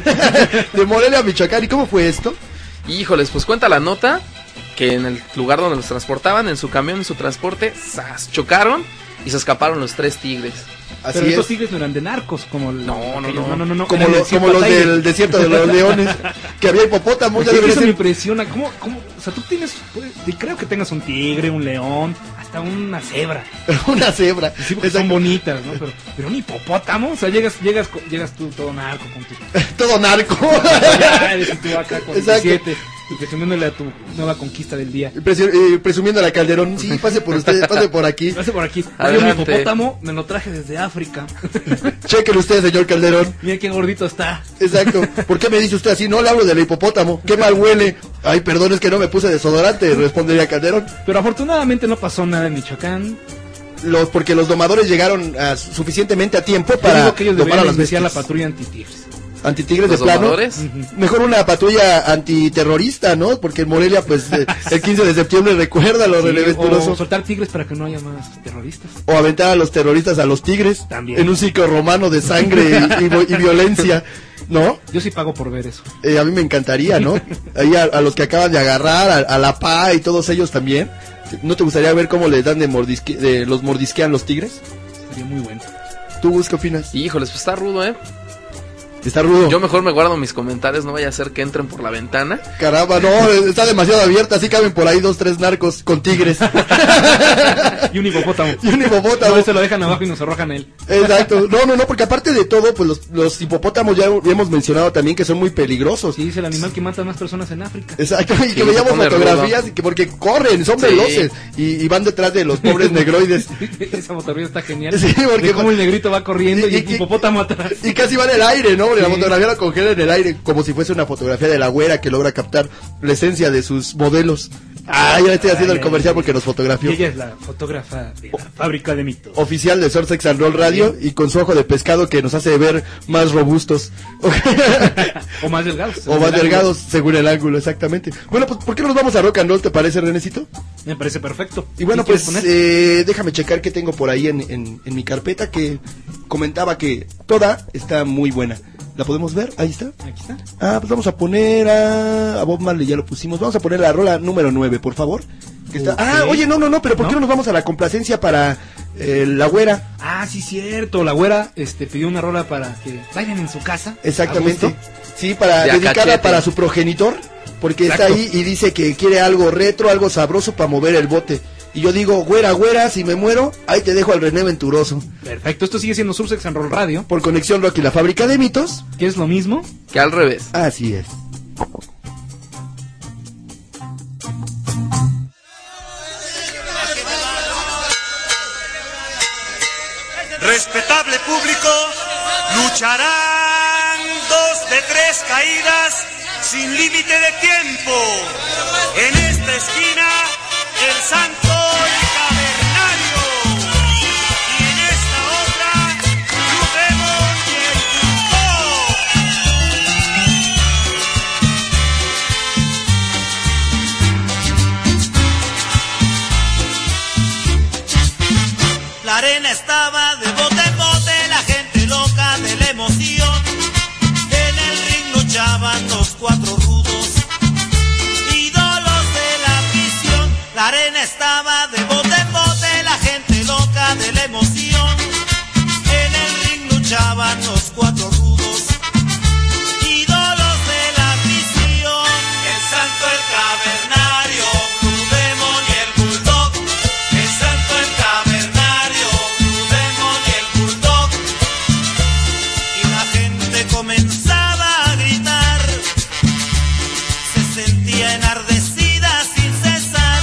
De Morelia a Michoacán. ¿Y cómo fue esto? Híjoles, pues cuenta la nota que en el lugar donde los transportaban, en su camión, en su transporte, ¡zas!, chocaron y se escaparon los tres tigres. Así Pero es. Estos tigres no eran de narcos, como el, no, no, no, no, no, no, como, lo, como los del desierto de los leones, que había hipopótamos. Ya eso ser... me impresiona, ¿cómo, cómo? O sea, tú tienes, creo que tengas un tigre, un león, hasta una cebra. Una cebra. Sí, porque son bonitas, ¿no? Pero, pero un hipopótamo, o sea, llegas, llegas, llegas tú todo narco con tu... todo narco. Ya, eres tú acá con diecisiete. Y presumiéndole a tu nueva conquista del día. Presu eh, presumiéndole a Calderón. Sí, pase por usted, pase por aquí. Pase por aquí. Yo mi hipopótamo me lo traje desde África. Chequen usted, señor Calderón. Mira qué gordito está. Exacto. ¿Por qué me dice usted así? No le hablo del hipopótamo. Qué mal huele. Ay, perdón, es que no me puse desodorante, respondería Calderón. Pero afortunadamente no pasó nada en Michoacán. Los, porque los domadores llegaron a, suficientemente a tiempo para digo que ellos domar a las bestias. La patrulla antitigres. Antitigres de plano. Uh-huh. Mejor una patrulla antiterrorista, ¿no? Porque en Morelia, pues, eh, el quince de septiembre, recuerda lo sí, releventuroso. O soltar tigres para que no haya más terroristas. O aventar a los terroristas a los tigres. También. En un ciclo romano de sangre y, y, y violencia, ¿no? Yo sí pago por ver eso. Eh, a mí me encantaría, ¿no? Ahí a, a los que acaban de agarrar, a, a la P A y todos ellos también. ¿No te gustaría ver cómo les dan de, mordisque, de los mordisquean los tigres? Sería muy bueno. ¿Tú, Gus, qué opinas? Híjoles, pues está rudo, ¿eh? Está rudo. Yo mejor me guardo mis comentarios, no vaya a ser que entren por la ventana. Caramba, no, está demasiado abierta, así caben por ahí dos, tres narcos con tigres. Y un hipopótamo. Y un hipopótamo. No, se lo dejan abajo y nos arrojan a él. Exacto. No, no, no, porque aparte de todo, pues los, los hipopótamos ya hemos mencionado también que son muy peligrosos. Sí, es el animal que mata a más personas en África. Exacto, y sí, que veíamos fotografías y que porque corren, son sí. veloces y, y van detrás de los pobres negroides. Esa fotografía está genial. Sí, porque como el negrito va corriendo y, y el hipopótamo atrás. Y casi va en el aire, ¿no? Porque sí. La fotografía la congela en el aire como si fuese una fotografía de la güera que logra captar la esencia de sus modelos. Ah, ya estoy haciendo ay, el comercial porque nos fotografió. Y ella es la fotógrafa de la fábrica de mitos. Oficial de Sor Sex and Roll Radio y con su ojo de pescado que nos hace ver más robustos. O más delgados. O más delgados, ángulo. Según el ángulo, exactamente. Bueno, pues, ¿por qué no nos vamos a rock and roll, te parece, Renecito? Me parece perfecto. Y bueno, pues, eh, déjame checar qué tengo por ahí en, en, en mi carpeta que comentaba que toda está muy buena. ¿La podemos ver? Ahí está. Aquí está. Ah, pues vamos a poner a, a Bob Marley, ya lo pusimos. Vamos a poner la rola número nueve, por favor. Que está... Okay. Ah, oye, no, no, no, pero ¿por ¿No? qué no nos vamos a la complacencia para eh, la güera? Ah, sí, cierto. La güera este, pidió una rola para que vayan en su casa. Exactamente. Sí, para dedicada para su progenitor. Porque Exacto. Está ahí y dice que quiere algo retro, algo sabroso para mover el bote. Y yo digo, güera, güera, si me muero, ahí te dejo al René Venturoso. Perfecto, esto sigue siendo Sursex and Roll Radio. Por Conexión Rock y la Fábrica de Mitos. Que es lo mismo que al revés. Así es. Respetable público, lucharán dos de tres caídas sin límite de tiempo. En esta esquina, el Santo y Cavernario. Y en esta otra, Blue Demon y el Turco. La arena estaba de bote en bote, la gente loca de la emoción. En el ring luchaban los cuatro rudos, ídolos de la afición. La arena estaba de bote en bote, la gente loca de la emoción. En el ring luchaban los cuatro rudos, ídolos de la afición. El Santo, el Cavernario, Blue Demon y el Bulldog. El Santo, el Cavernario, Blue Demon y el Bulldog. Y la gente comenzaba a gritar, se sentía enardecida sin cesar.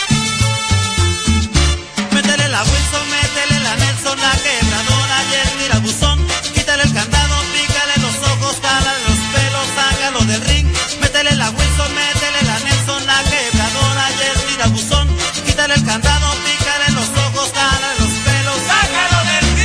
Métele la Wilson, métele la Nelson, la quebradora y el tirabuzón. Quítale el candado, pícale los ojos, cálale los pelos, sácalo del ring. Métele la Wilson, métele la Nelson, la quebradora y el tirabuzón. Quítale el candado, pícale los ojos, cálale los pelos, sácalo del ring.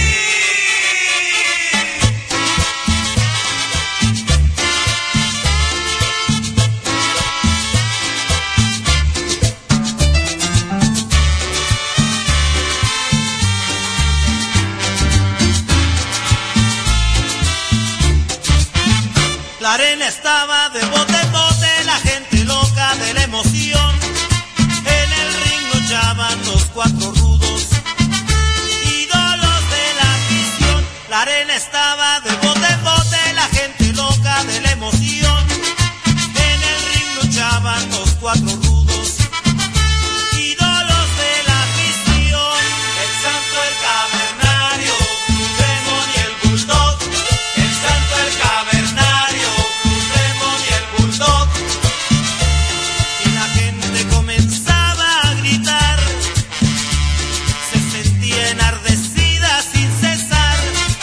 La arena estaba de bote en bote, la gente loca de la emoción. En el ring luchaban los cuatro rudos, ídolos de la afición. La arena estaba de bote en bote, la gente loca de la emoción. En el ring luchaban los cuatro rudos, ídolos de la afición. El Santo, el Cavernario, Blue Demon y el Bulldog. El Santo, el Cavernario, Blue Demon y el Bulldog. Y la gente comenzaba a gritar, se sentía enardecida sin cesar.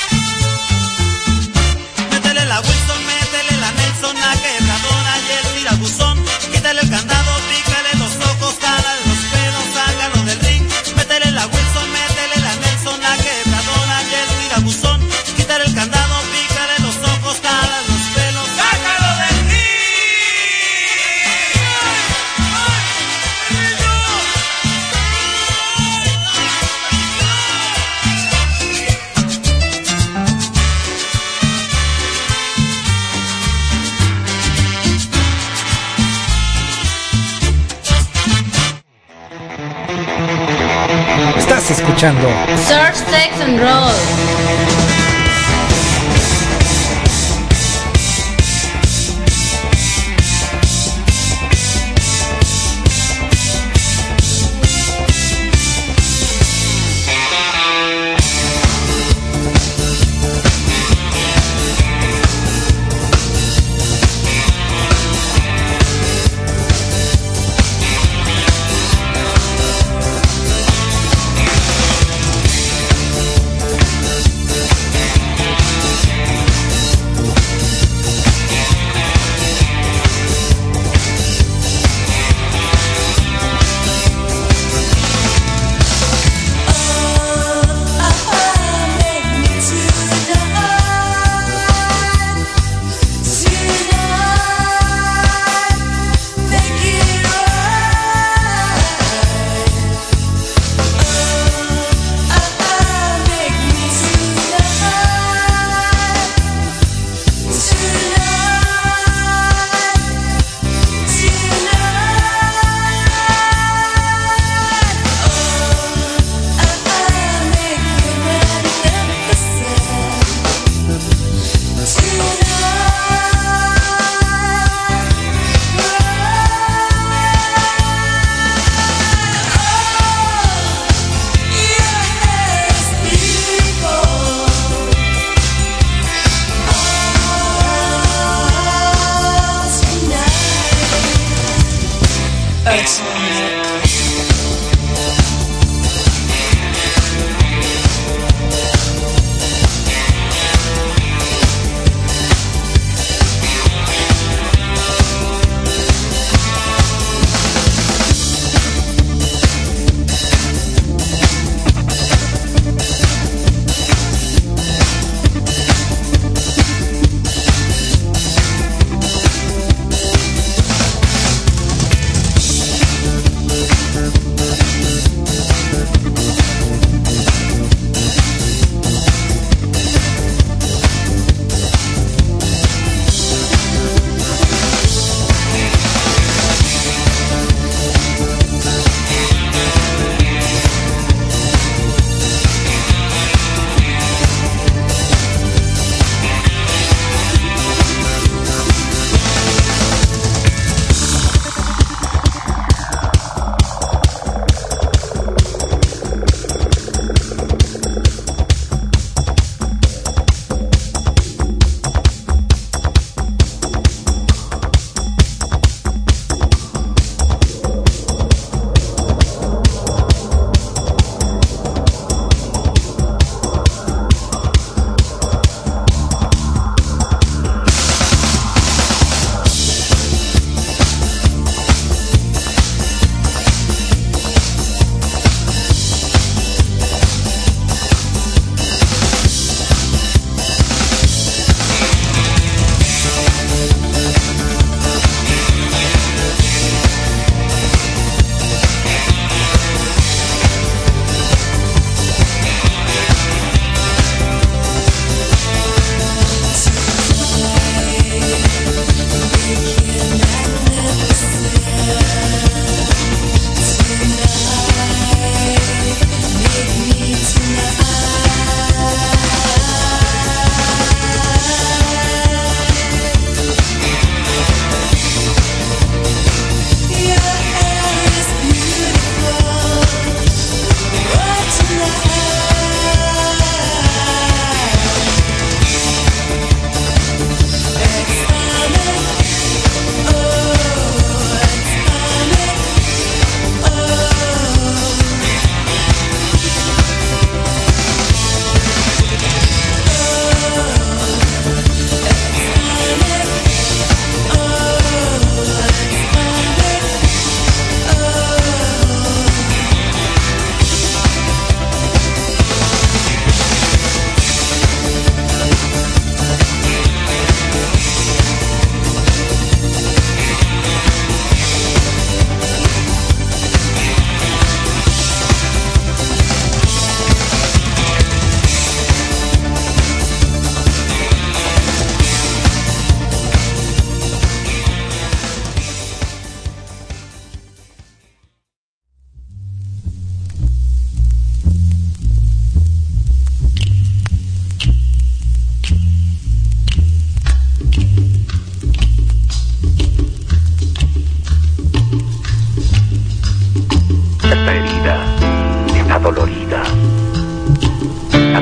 Métele la Wilson, métele la Nelson, la quebradora y el tirabuzón. Quítale el candado, pícale los ojos, cálale los pelos, sácalo del ring. Métele la Wilson, métele la Nelson, la quebradora y el tirabuzón. Quítale el candado, pícale los ojos, cálale los pelos, sácalo del ring. Estás escuchando Sursex and Roll.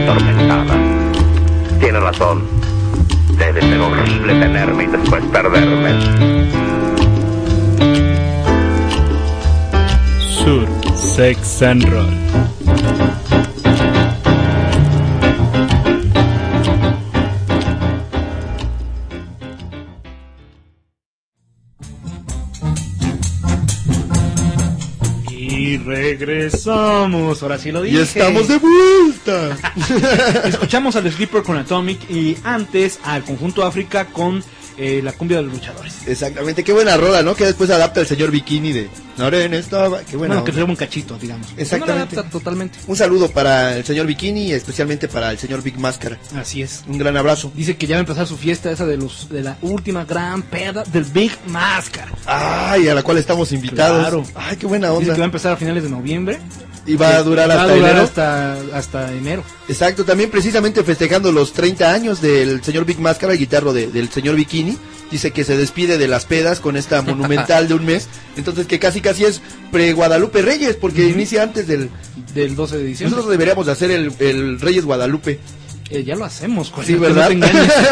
atormentada. Tiene razón. Debe ser horrible tenerme y después perderme. Sur Sex and Roll. Y regresamos, ahora sí lo dije. Y estamos de vuelta. Escuchamos al Sleeper con Atomic y antes al Conjunto África con eh, la cumbia de los luchadores. Exactamente, qué buena rola, ¿no? Que después adapta el señor Bikini de Norena estaba, qué buena. Bueno, que trae un cachito, digamos. Exactamente. No totalmente. Un saludo para el señor Bikini y especialmente para el señor Big Máscara. Así es. Un gran abrazo. Dice que ya va a empezar su fiesta esa de los de la última gran peda del Big Máscara. Ay, a la cual estamos invitados. Claro. Ay, qué buena onda. Dice que va a empezar a finales de noviembre. Y va a durar va hasta a durar enero. Hasta, hasta enero. Exacto, también precisamente festejando los treinta años del señor Big Máscara, el guitarro de, del señor Bikini. Dice que se despide de las pedas con esta monumental de un mes. Entonces que casi casi es pre-Guadalupe Reyes, porque uh-huh. inicia antes del... Del doce de diciembre. Nosotros deberíamos de hacer el, el Reyes Guadalupe. Eh, ya lo hacemos, sí, ¿verdad? No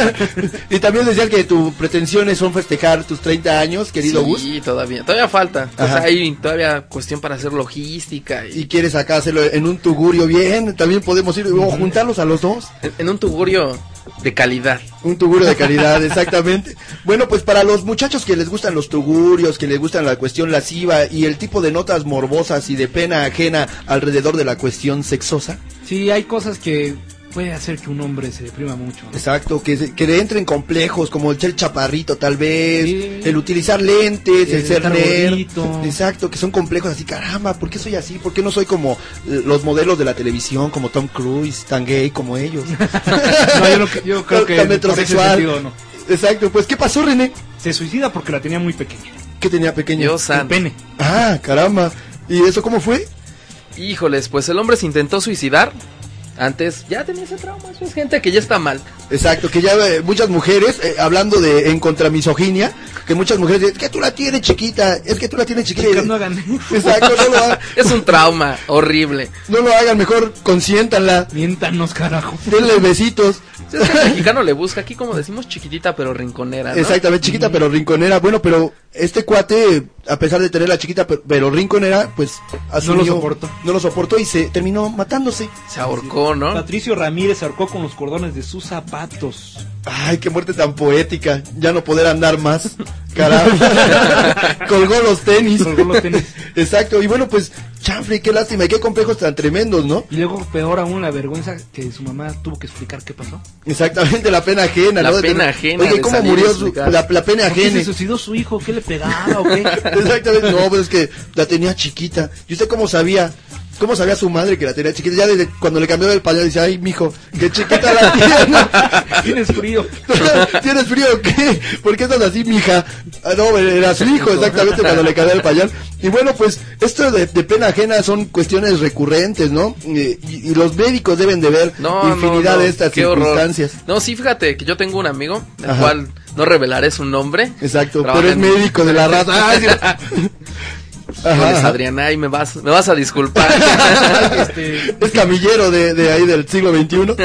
y también decían que tus pretensiones son festejar tus treinta años, querido Gus. Sí, todavía, todavía falta. O sea, hay todavía cuestión para hacer logística. Y... y quieres acá hacerlo en un tugurio bien, también podemos ir o juntarlos a los dos. En, en un tugurio de calidad. Un tugurio de calidad, exactamente. Bueno, pues para los muchachos que les gustan los tugurios, que les gustan la cuestión lasciva y el tipo de notas morbosas y de pena ajena alrededor de la cuestión sexosa. Sí, hay cosas que... puede hacer que un hombre se deprima mucho, ¿no? Exacto, que, se, que le entren complejos como el ser chaparrito tal vez, sí. El utilizar lentes, el, el ser nerd, exacto, que son complejos así, caramba, ¿por qué soy así? ¿Por qué no soy como los modelos de la televisión, como Tom Cruise, tan gay como ellos? No, yo, no, yo creo que tan metrosexual. Sentido, no. Exacto, pues ¿qué pasó, René? Se suicida porque la tenía muy pequeña. ¿Qué tenía pequeña? Dios santo. El pene. Ah, caramba. ¿Y eso cómo fue? Híjoles, pues el hombre se intentó suicidar. Antes ya tenía ese trauma, eso es gente que ya está mal. Exacto, que ya eh, muchas mujeres, eh, hablando de en contra misoginia, que muchas mujeres dicen, es que tú la tienes chiquita, es que tú la tienes chiquita. Chicas, no hagan exacto, no lo hagan. Es un trauma horrible. No lo hagan, mejor consiéntanla. Miéntanos, carajo. Denle besitos. Sí, es que el mexicano le busca, aquí como decimos chiquitita pero rinconera, ¿no? Exactamente, chiquita pero rinconera. Bueno, pero este cuate, a pesar de tener la chiquita pero rinconera, pues asumió, no lo soportó. No lo soportó y se terminó matándose. Se ahorcó, ¿no? Patricio Ramírez se ahorcó con los cordones de sus zapatos. Ay, qué muerte tan poética. Ya no poder andar más. Caramba. Colgó los tenis. Colgó los tenis. Exacto. Y bueno, pues, chanfle, qué lástima y qué complejos tan tremendos, ¿no? Y luego, peor aún, la vergüenza que su mamá tuvo que explicar qué pasó. Exactamente, la pena ajena, la ¿no? pena de, ajena. Oye, ¿cómo murió su, la, la pena ajena? ¿Se suicidó su hijo? ¿Qué le pegaba o qué? Exactamente. No, pues es que la tenía chiquita. ¿Y usted cómo sabía? ¿Cómo sabía su madre que la tenía chiquita? Ya desde cuando le cambió el pañal dice, ay, mijo, qué chiquita la tiene. ¿Tienes frío? ¿Tienes frío o qué? ¿Por qué estás así, mija? Ah, no, era su hijo exactamente cuando le cambió el pañal. Y bueno, pues, esto de, de pena ajena son cuestiones recurrentes, ¿no? Y, y, y los médicos deben de ver no, infinidad no, no, de estas circunstancias. Horror. No, sí, fíjate que yo tengo un amigo, el Ajá. cual no revelaré su nombre. Exacto, pero es médico de la raza. Ah, sí. Ajá. Adriana, ahí me vas, me vas a disculpar. este... Es camillero de, de ahí del siglo veintiuno.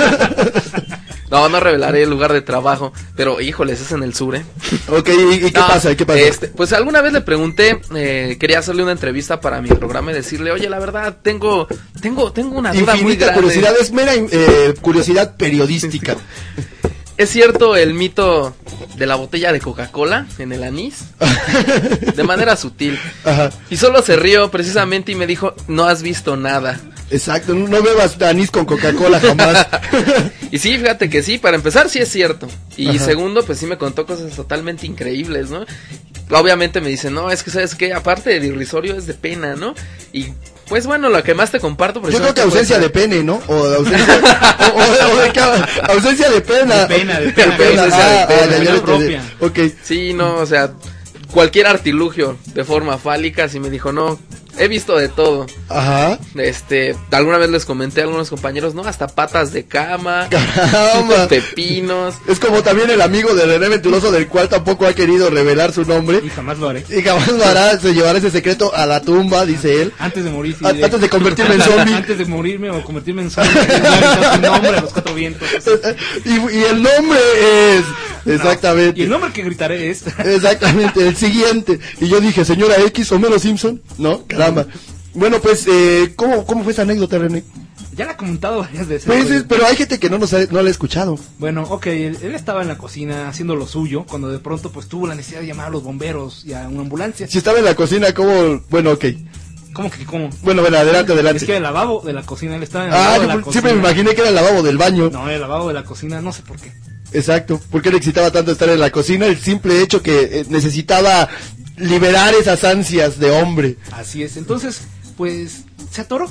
No, no revelaré el lugar de trabajo, pero híjoles, es en el sur, ¿eh? Ok, ¿y, y qué no, pasa? ¿Qué pasa? Este, pues alguna vez le pregunté, eh, quería hacerle una entrevista para mi programa y decirle, oye, la verdad, tengo, tengo, tengo una duda Infinita muy grande. curiosidad, es mera eh, curiosidad periodística. ¿Es cierto el mito de la botella de Coca-Cola en el anís? De manera sutil. Ajá. Y solo se rió precisamente y me dijo, no has visto nada. Exacto, no bebas anís con Coca-Cola jamás. Y sí, fíjate que sí, para empezar sí es cierto. Y Ajá. segundo, pues sí me contó cosas totalmente increíbles, ¿no? Obviamente me dice, no, es que sabes qué, aparte de irrisorio es de pena, ¿no? Y pues bueno, lo que más te comparto... Yo creo que ausencia pues, de pene, ¿no? O ausencia, o, o, o de que, ausencia de pena. De pena, de pena. De pena. Ah, ah, de pena de propia. Ok. Sí, no, o sea, cualquier artilugio de forma fálica, así me dijo, no, he visto de todo. Ajá. Este, alguna vez les comenté a algunos compañeros, ¿no? Hasta patas de cama. Caramba. Pepinos. Es como también el amigo de René Venturoso, del cual tampoco ha querido revelar su nombre. Y jamás lo haré. Y jamás lo hará, se llevará ese secreto a la tumba, dice él. Antes de morir. Sí, a, de... Antes de convertirme en zombie. Antes de morirme o convertirme en zombie. Su nombre a los cuatro vientos. Y, y el nombre es... Exactamente. No. Y el nombre que gritaré es... Exactamente, el siguiente. Y yo dije, señora X, Homero Simpson. No, caramba. Bueno, pues, eh, ¿cómo, ¿cómo fue esa anécdota, René? Ya la he comentado varias veces. Pues, es, pero hay gente que no, nos ha, no la ha escuchado. Bueno, ok, él, él estaba en la cocina haciendo lo suyo, cuando de pronto pues tuvo la necesidad de llamar a los bomberos y a una ambulancia. Si estaba en la cocina, ¿cómo? Bueno, ok. ¿Cómo que cómo? Bueno, bueno, adelante, adelante. Es que el lavabo de la cocina, él estaba en el ah, lavabo de la yo cocina. Siempre me imaginé que era el lavabo del baño. No, el lavabo de la cocina, no sé por qué. Exacto, ¿por qué le excitaba tanto estar en la cocina? El simple hecho que eh, necesitaba liberar esas ansias de hombre. Así es, entonces, pues, se atoró.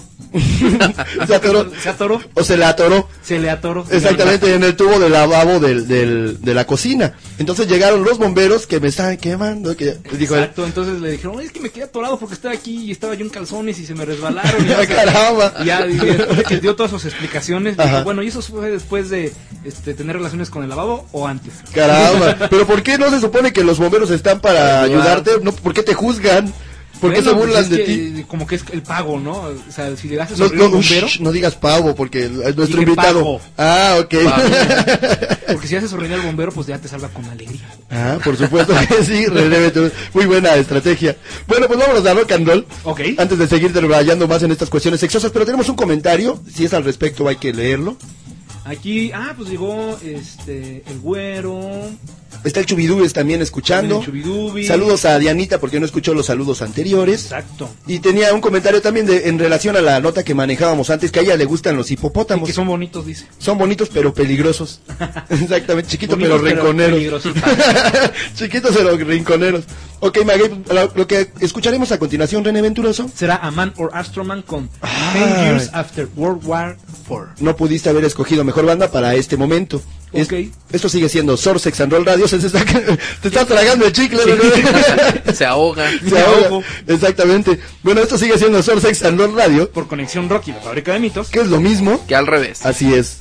se atoró. Se atoró. O se le atoró. Se le atoró. Exactamente, en el tubo del lavabo del, del, de la cocina. Entonces llegaron los bomberos que me estaban quemando. Que, dijo Exacto, él. Entonces le dijeron, es que me quedé atorado porque estaba aquí y estaba yo en calzones y se me resbalaron. Y ya, caramba. Y ya, y después de que dio todas sus explicaciones, dijo, bueno, ¿y eso fue después de este, tener relaciones con el lavabo o antes? Caramba, pero ¿por qué no se supone que los bomberos están para, para ayudarte? No, ¿por qué te juzgan? ¿Por qué bueno, se burlan pues de que, ti? Como que es el pago, ¿no? O sea, si le haces no, no, un bombero... Ush, no digas pavo, porque es nuestro Dije invitado. pago. Ah, ok. Porque si haces sonreír al bombero, pues ya te salva con alegría. Ah, por supuesto que sí, René. Muy buena estrategia. Bueno, pues vámonos a rock and roll. Ok. Antes de seguir debrayando más en estas cuestiones sexosas, pero tenemos un comentario. Si es al respecto, hay que leerlo. Aquí, ah, pues llegó este el güero. Está el Chubidubes también escuchando. También el Chubidubis. Saludos a Dianita porque no escuchó los saludos anteriores. Exacto. Y tenía un comentario también de, en relación a la nota que manejábamos antes, que a ella le gustan los hipopótamos. Y que son bonitos, dice. Son bonitos pero peligrosos. Exactamente, chiquitos bonitos, pero rinconeros. Pero chiquitos pero rinconeros. Ok, Maguey, lo, lo que escucharemos a continuación, René Venturoso, será A Man or Astroman con Ten Years After World War Four. No pudiste haber escogido mejor banda para este momento. Es, okay. Esto sigue siendo Source Sex and Roll Radio. Se, se está, te está tragando el chicle. Sí. Se ahoga. Se, se ahoga. ahoga. Exactamente. Bueno, esto sigue siendo Source Sex and Roll Radio. Por Conexión Rock y la Fábrica de Mitos. Que es lo mismo. Que al revés. Así es.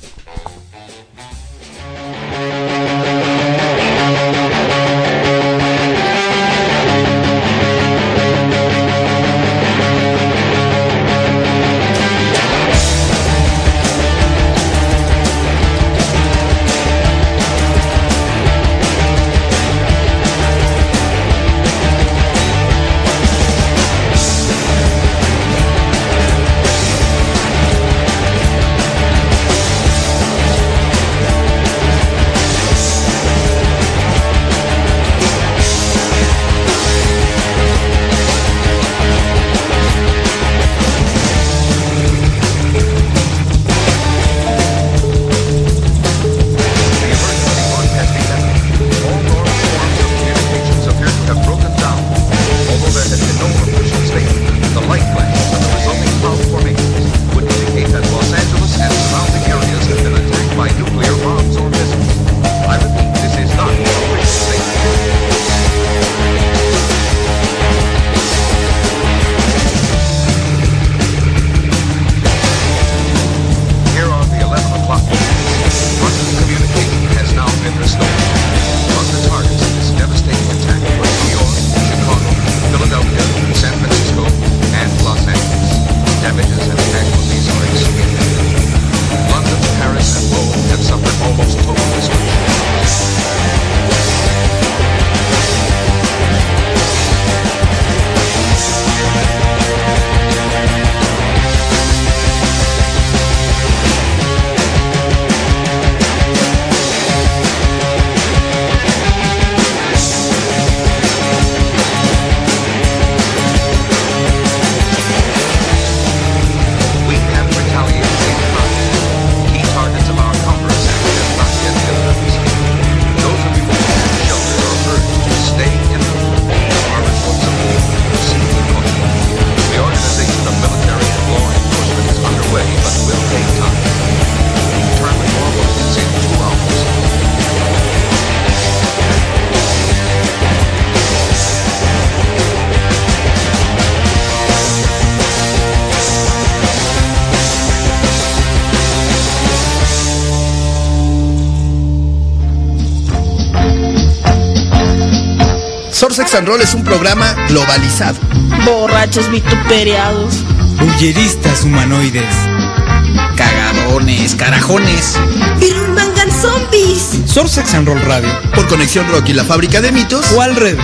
Surf Sex and Roll es un programa globalizado. Borrachos vituperiados. Bulleristas humanoides. Cagadones, carajones. Pero mangan zombies. Surf Sex and Roll Radio. Por Conexión Rock y la Fábrica de Mitos. O al revés.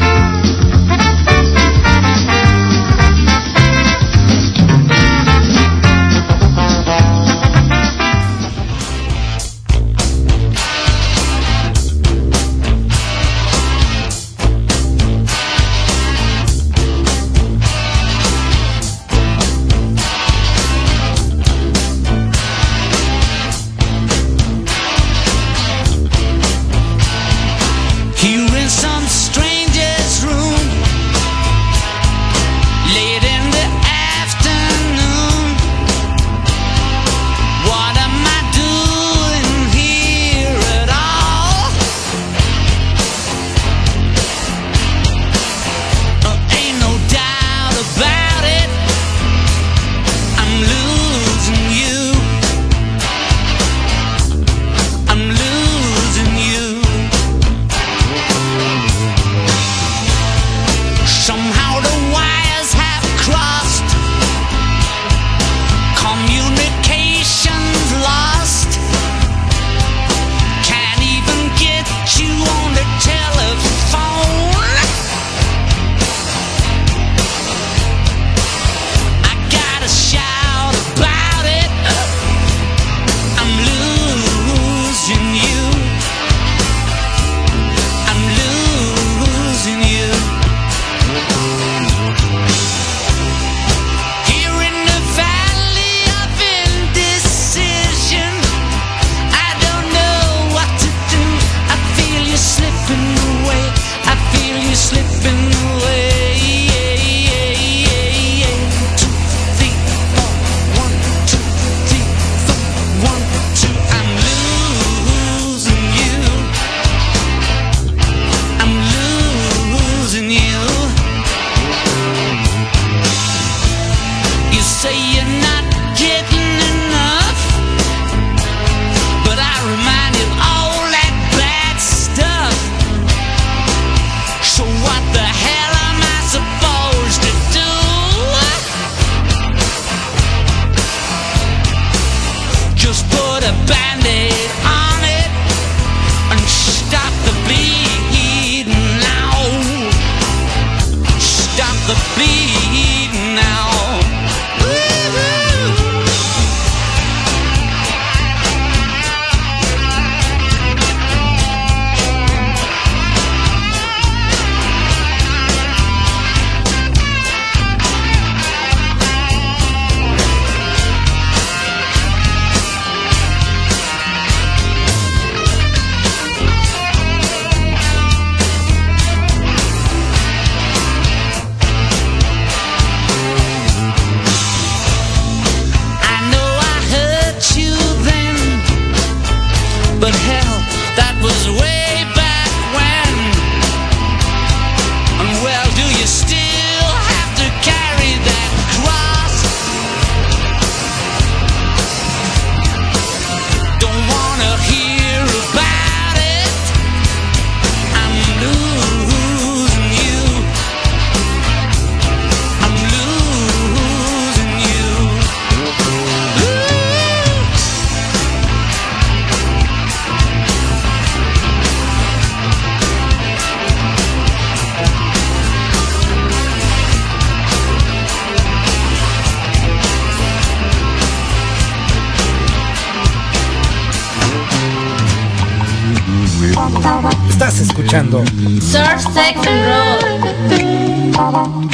Estás escuchando Surf Sex and Roll.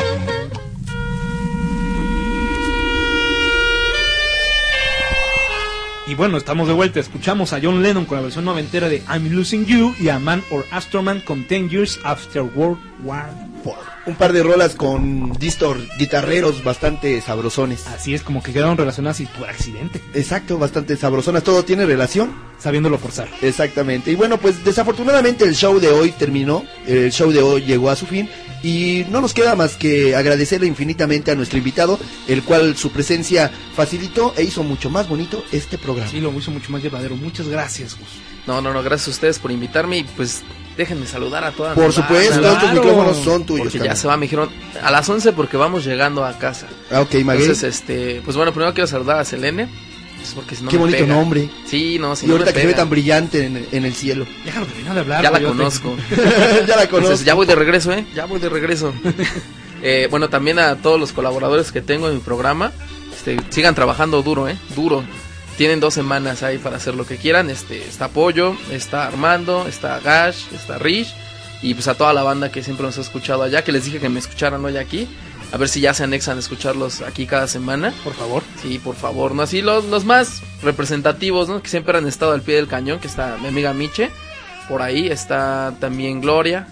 Y bueno, estamos de vuelta. Escuchamos a John Lennon con la versión noventera de I'm Losing You y a Man or Astroman con Ten Years After World War Four. Un par de rolas con distor guitarreros bastante sabrosones. Así es, como que quedaron relacionadas y por accidente. Exacto, bastante sabrosonas. Todo tiene relación. Sabiéndolo forzar. Exactamente. Y bueno, pues desafortunadamente el show de hoy terminó. El show de hoy llegó a su fin. Y no nos queda más que agradecerle infinitamente a nuestro invitado, el cual su presencia facilitó e hizo mucho más bonito este programa. Sí, lo hizo mucho más llevadero. Muchas gracias, Gus. No, no, no, gracias a ustedes por invitarme y pues déjenme saludar a todas. Por supuesto, claro, estos micrófonos son tuyos. Porque también. ya se va, me dijeron a las once porque vamos llegando a casa. Ah, ok, Maguey. Entonces, este, pues bueno, primero quiero saludar a Selene. Pues porque si no Qué me bonito pega. nombre. Sí, no, si y no ahorita me que se ve pega. tan brillante en, en el cielo. Déjalo terminar de hablar. Ya la coyote. conozco. ya la conozco. Entonces, ya voy de regreso, ¿eh? Ya voy de regreso. eh, bueno, también a todos los colaboradores que tengo en mi programa. Este, sigan trabajando duro, ¿eh? Duro. Tienen dos semanas ahí para hacer lo que quieran. Este, está Pollo, está Armando, está Gash, está Rich. Y pues a toda la banda que siempre nos ha escuchado allá, que les dije que me escucharan hoy aquí. A ver si ya se anexan a escucharlos aquí cada semana. Por favor. Sí, por favor, ¿no? Así los, los más representativos, ¿no? Que siempre han estado al pie del cañón, que está mi amiga Miche. Por ahí está también Gloria.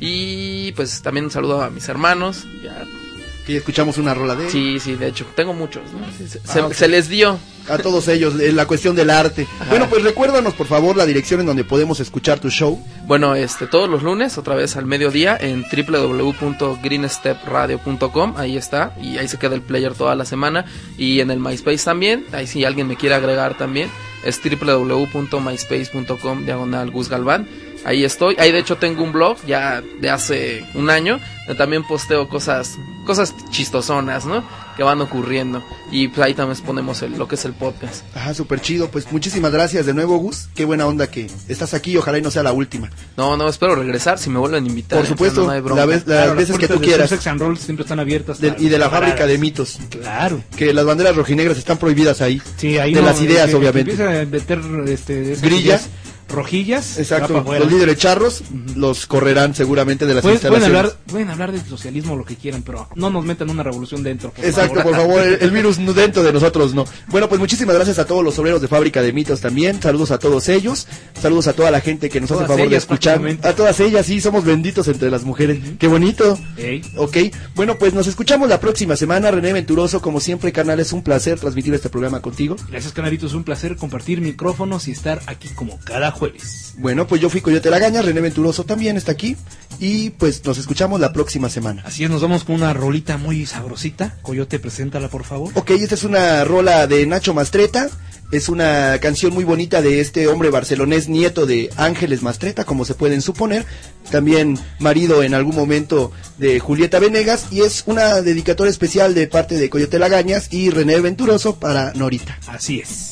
Y pues también un saludo a mis hermanos. Ya. Que ya escuchamos una rola de él. Sí, sí, de hecho, tengo muchos, ¿no? Sí, se, Ah, se, okay. se les dio. A todos ellos, en la cuestión del arte. Ajá. Bueno, pues recuérdanos por favor la dirección en donde podemos escuchar tu show. Bueno, este, todos los lunes, otra vez al mediodía, en w w w punto green step radio punto com, ahí está, y ahí se queda el player toda la semana, y en el MySpace también, ahí si alguien me quiere agregar también, es w w w punto myspace punto com, diagonal Gus Galván, ahí estoy, ahí de hecho tengo un blog, ya de hace un año, donde también posteo cosas, cosas chistosonas, ¿no? Que van ocurriendo, y pues ahí también ponemos el, lo que es el podcast. Ajá, súper chido, pues muchísimas gracias de nuevo, Gus, qué buena onda que estás aquí, ojalá y no sea la última. No, no, espero regresar si me vuelven a invitar. Por supuesto, no, no hay bronca. la vez, las Claro, veces las que tú puertas de quieras. Sex and Roll siempre están abiertas. De- para y de la los fábrica camaradas. de mitos. Claro. Que las banderas rojinegras están prohibidas ahí. Sí, ahí de no, las ideas, que- que obviamente. empieza a meter este, esas Grillas. ideas rojillas. Exacto, va para afuera. los líderes charros los correrán seguramente de las Pueden, pueden instalaciones. hablar, pueden hablar del socialismo lo que quieran, pero no nos metan una revolución dentro. Por Exacto, favor. por favor, el, el virus no dentro de nosotros no. Bueno, pues muchísimas gracias a todos los obreros de Fábrica de Mitos también. Saludos a todos ellos. Saludos a toda la gente que nos hace Todas favor de ellas, escuchar. prácticamente. A todas ellas, sí, somos benditos entre las mujeres. Qué bonito. Ey. Ok, bueno, pues nos escuchamos la próxima semana. René Venturoso, como siempre, canal, es un placer transmitir este programa contigo. Gracias, Canarito, es un placer compartir micrófonos y estar aquí como cada jueves. Bueno, pues yo fui Coyote Lagaña, René Venturoso también está aquí. Y pues nos escuchamos la próxima semana. Así es, nos vamos con una rolita muy sabrosita. Coyote, preséntala, por favor. Ok, esta es una rola de Nacho Mastreta. Es una canción muy bonita de este hombre barcelonés, nieto de Ángeles Mastreta, como se pueden suponer. También marido en algún momento de Julieta Venegas. Y es una dedicatoria especial de parte de Coyote Lagañas y René Venturoso para Norita. Así es.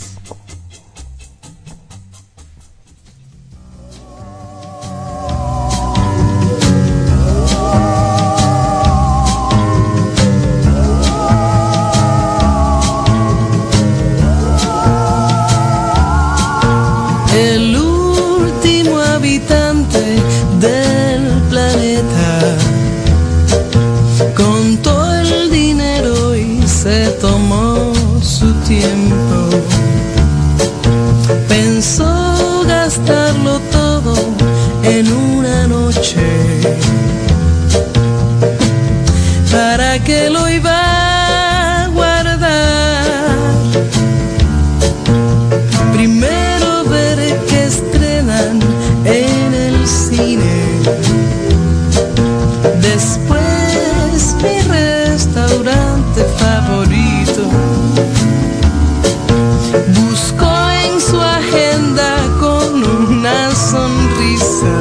El último habitante del planeta contó el dinero y se tomó su tiempo. Pensó gastarlo todo en una noche. ¿Para qué lo iba a guardar? Primero veré que estrenan en el cine. Después mi restaurante favorito. Buscó en su agenda con una sonrisa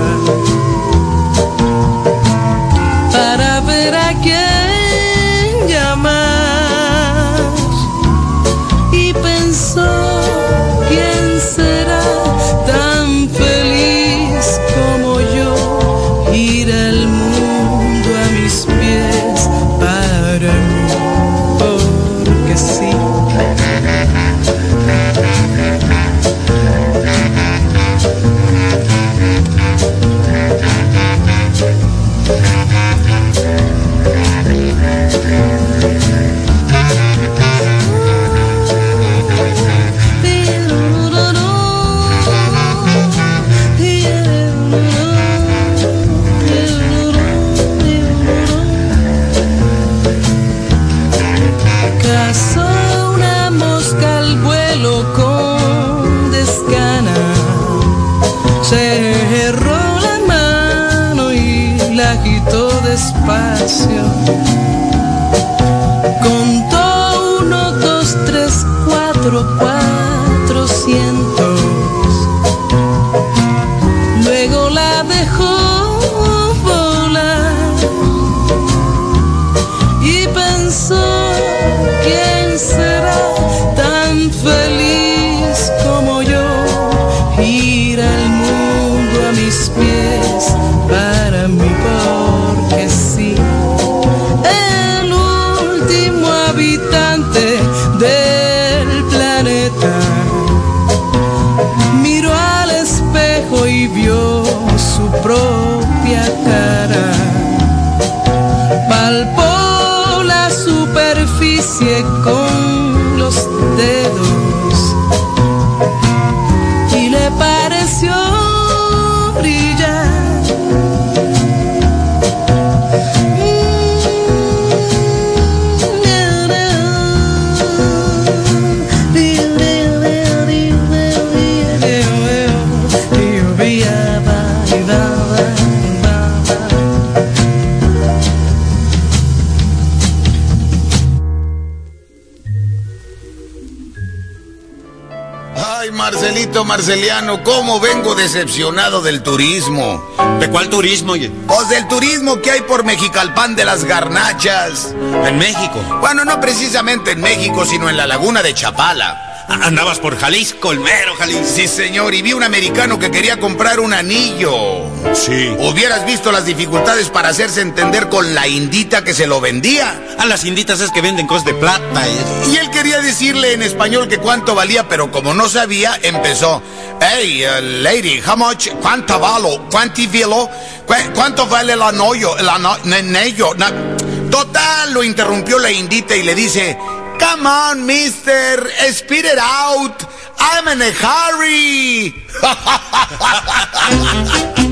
para ver a quién llamar. Y pensó, ¿quién será tan feliz como yo? Ir al mundo a mis pies para mí, porque sí. Cazó una mosca al vuelo con desgana, cerró la mano y la agitó despacio. Contó uno, dos, tres, cuatro, cuatrocientos. Luego la dejó Manito Marceliano, cómo vengo decepcionado del turismo. ¿De cuál turismo, oye? Pues del turismo que hay por Mexicalpan de las Garnachas. ¿En México? Bueno, no precisamente en México, sino en la laguna de Chapala. Andabas por Jalisco, el mero Jalisco. Sí, señor, y vi un americano que quería comprar un anillo. Sí. Hubieras visto las dificultades para hacerse entender con la indita que se lo vendía. A las inditas es que venden cosas de plata. Y, y él quería decirle en español que cuánto valía, pero como no sabía, empezó. Hey, uh, lady, how much, cuánto valo, cuánti vilo, ¿Cu cuánto vale el anillo, el anillo? Total, lo interrumpió la indita y le dice... Come on, mister, spit it out. I'm in a hurry.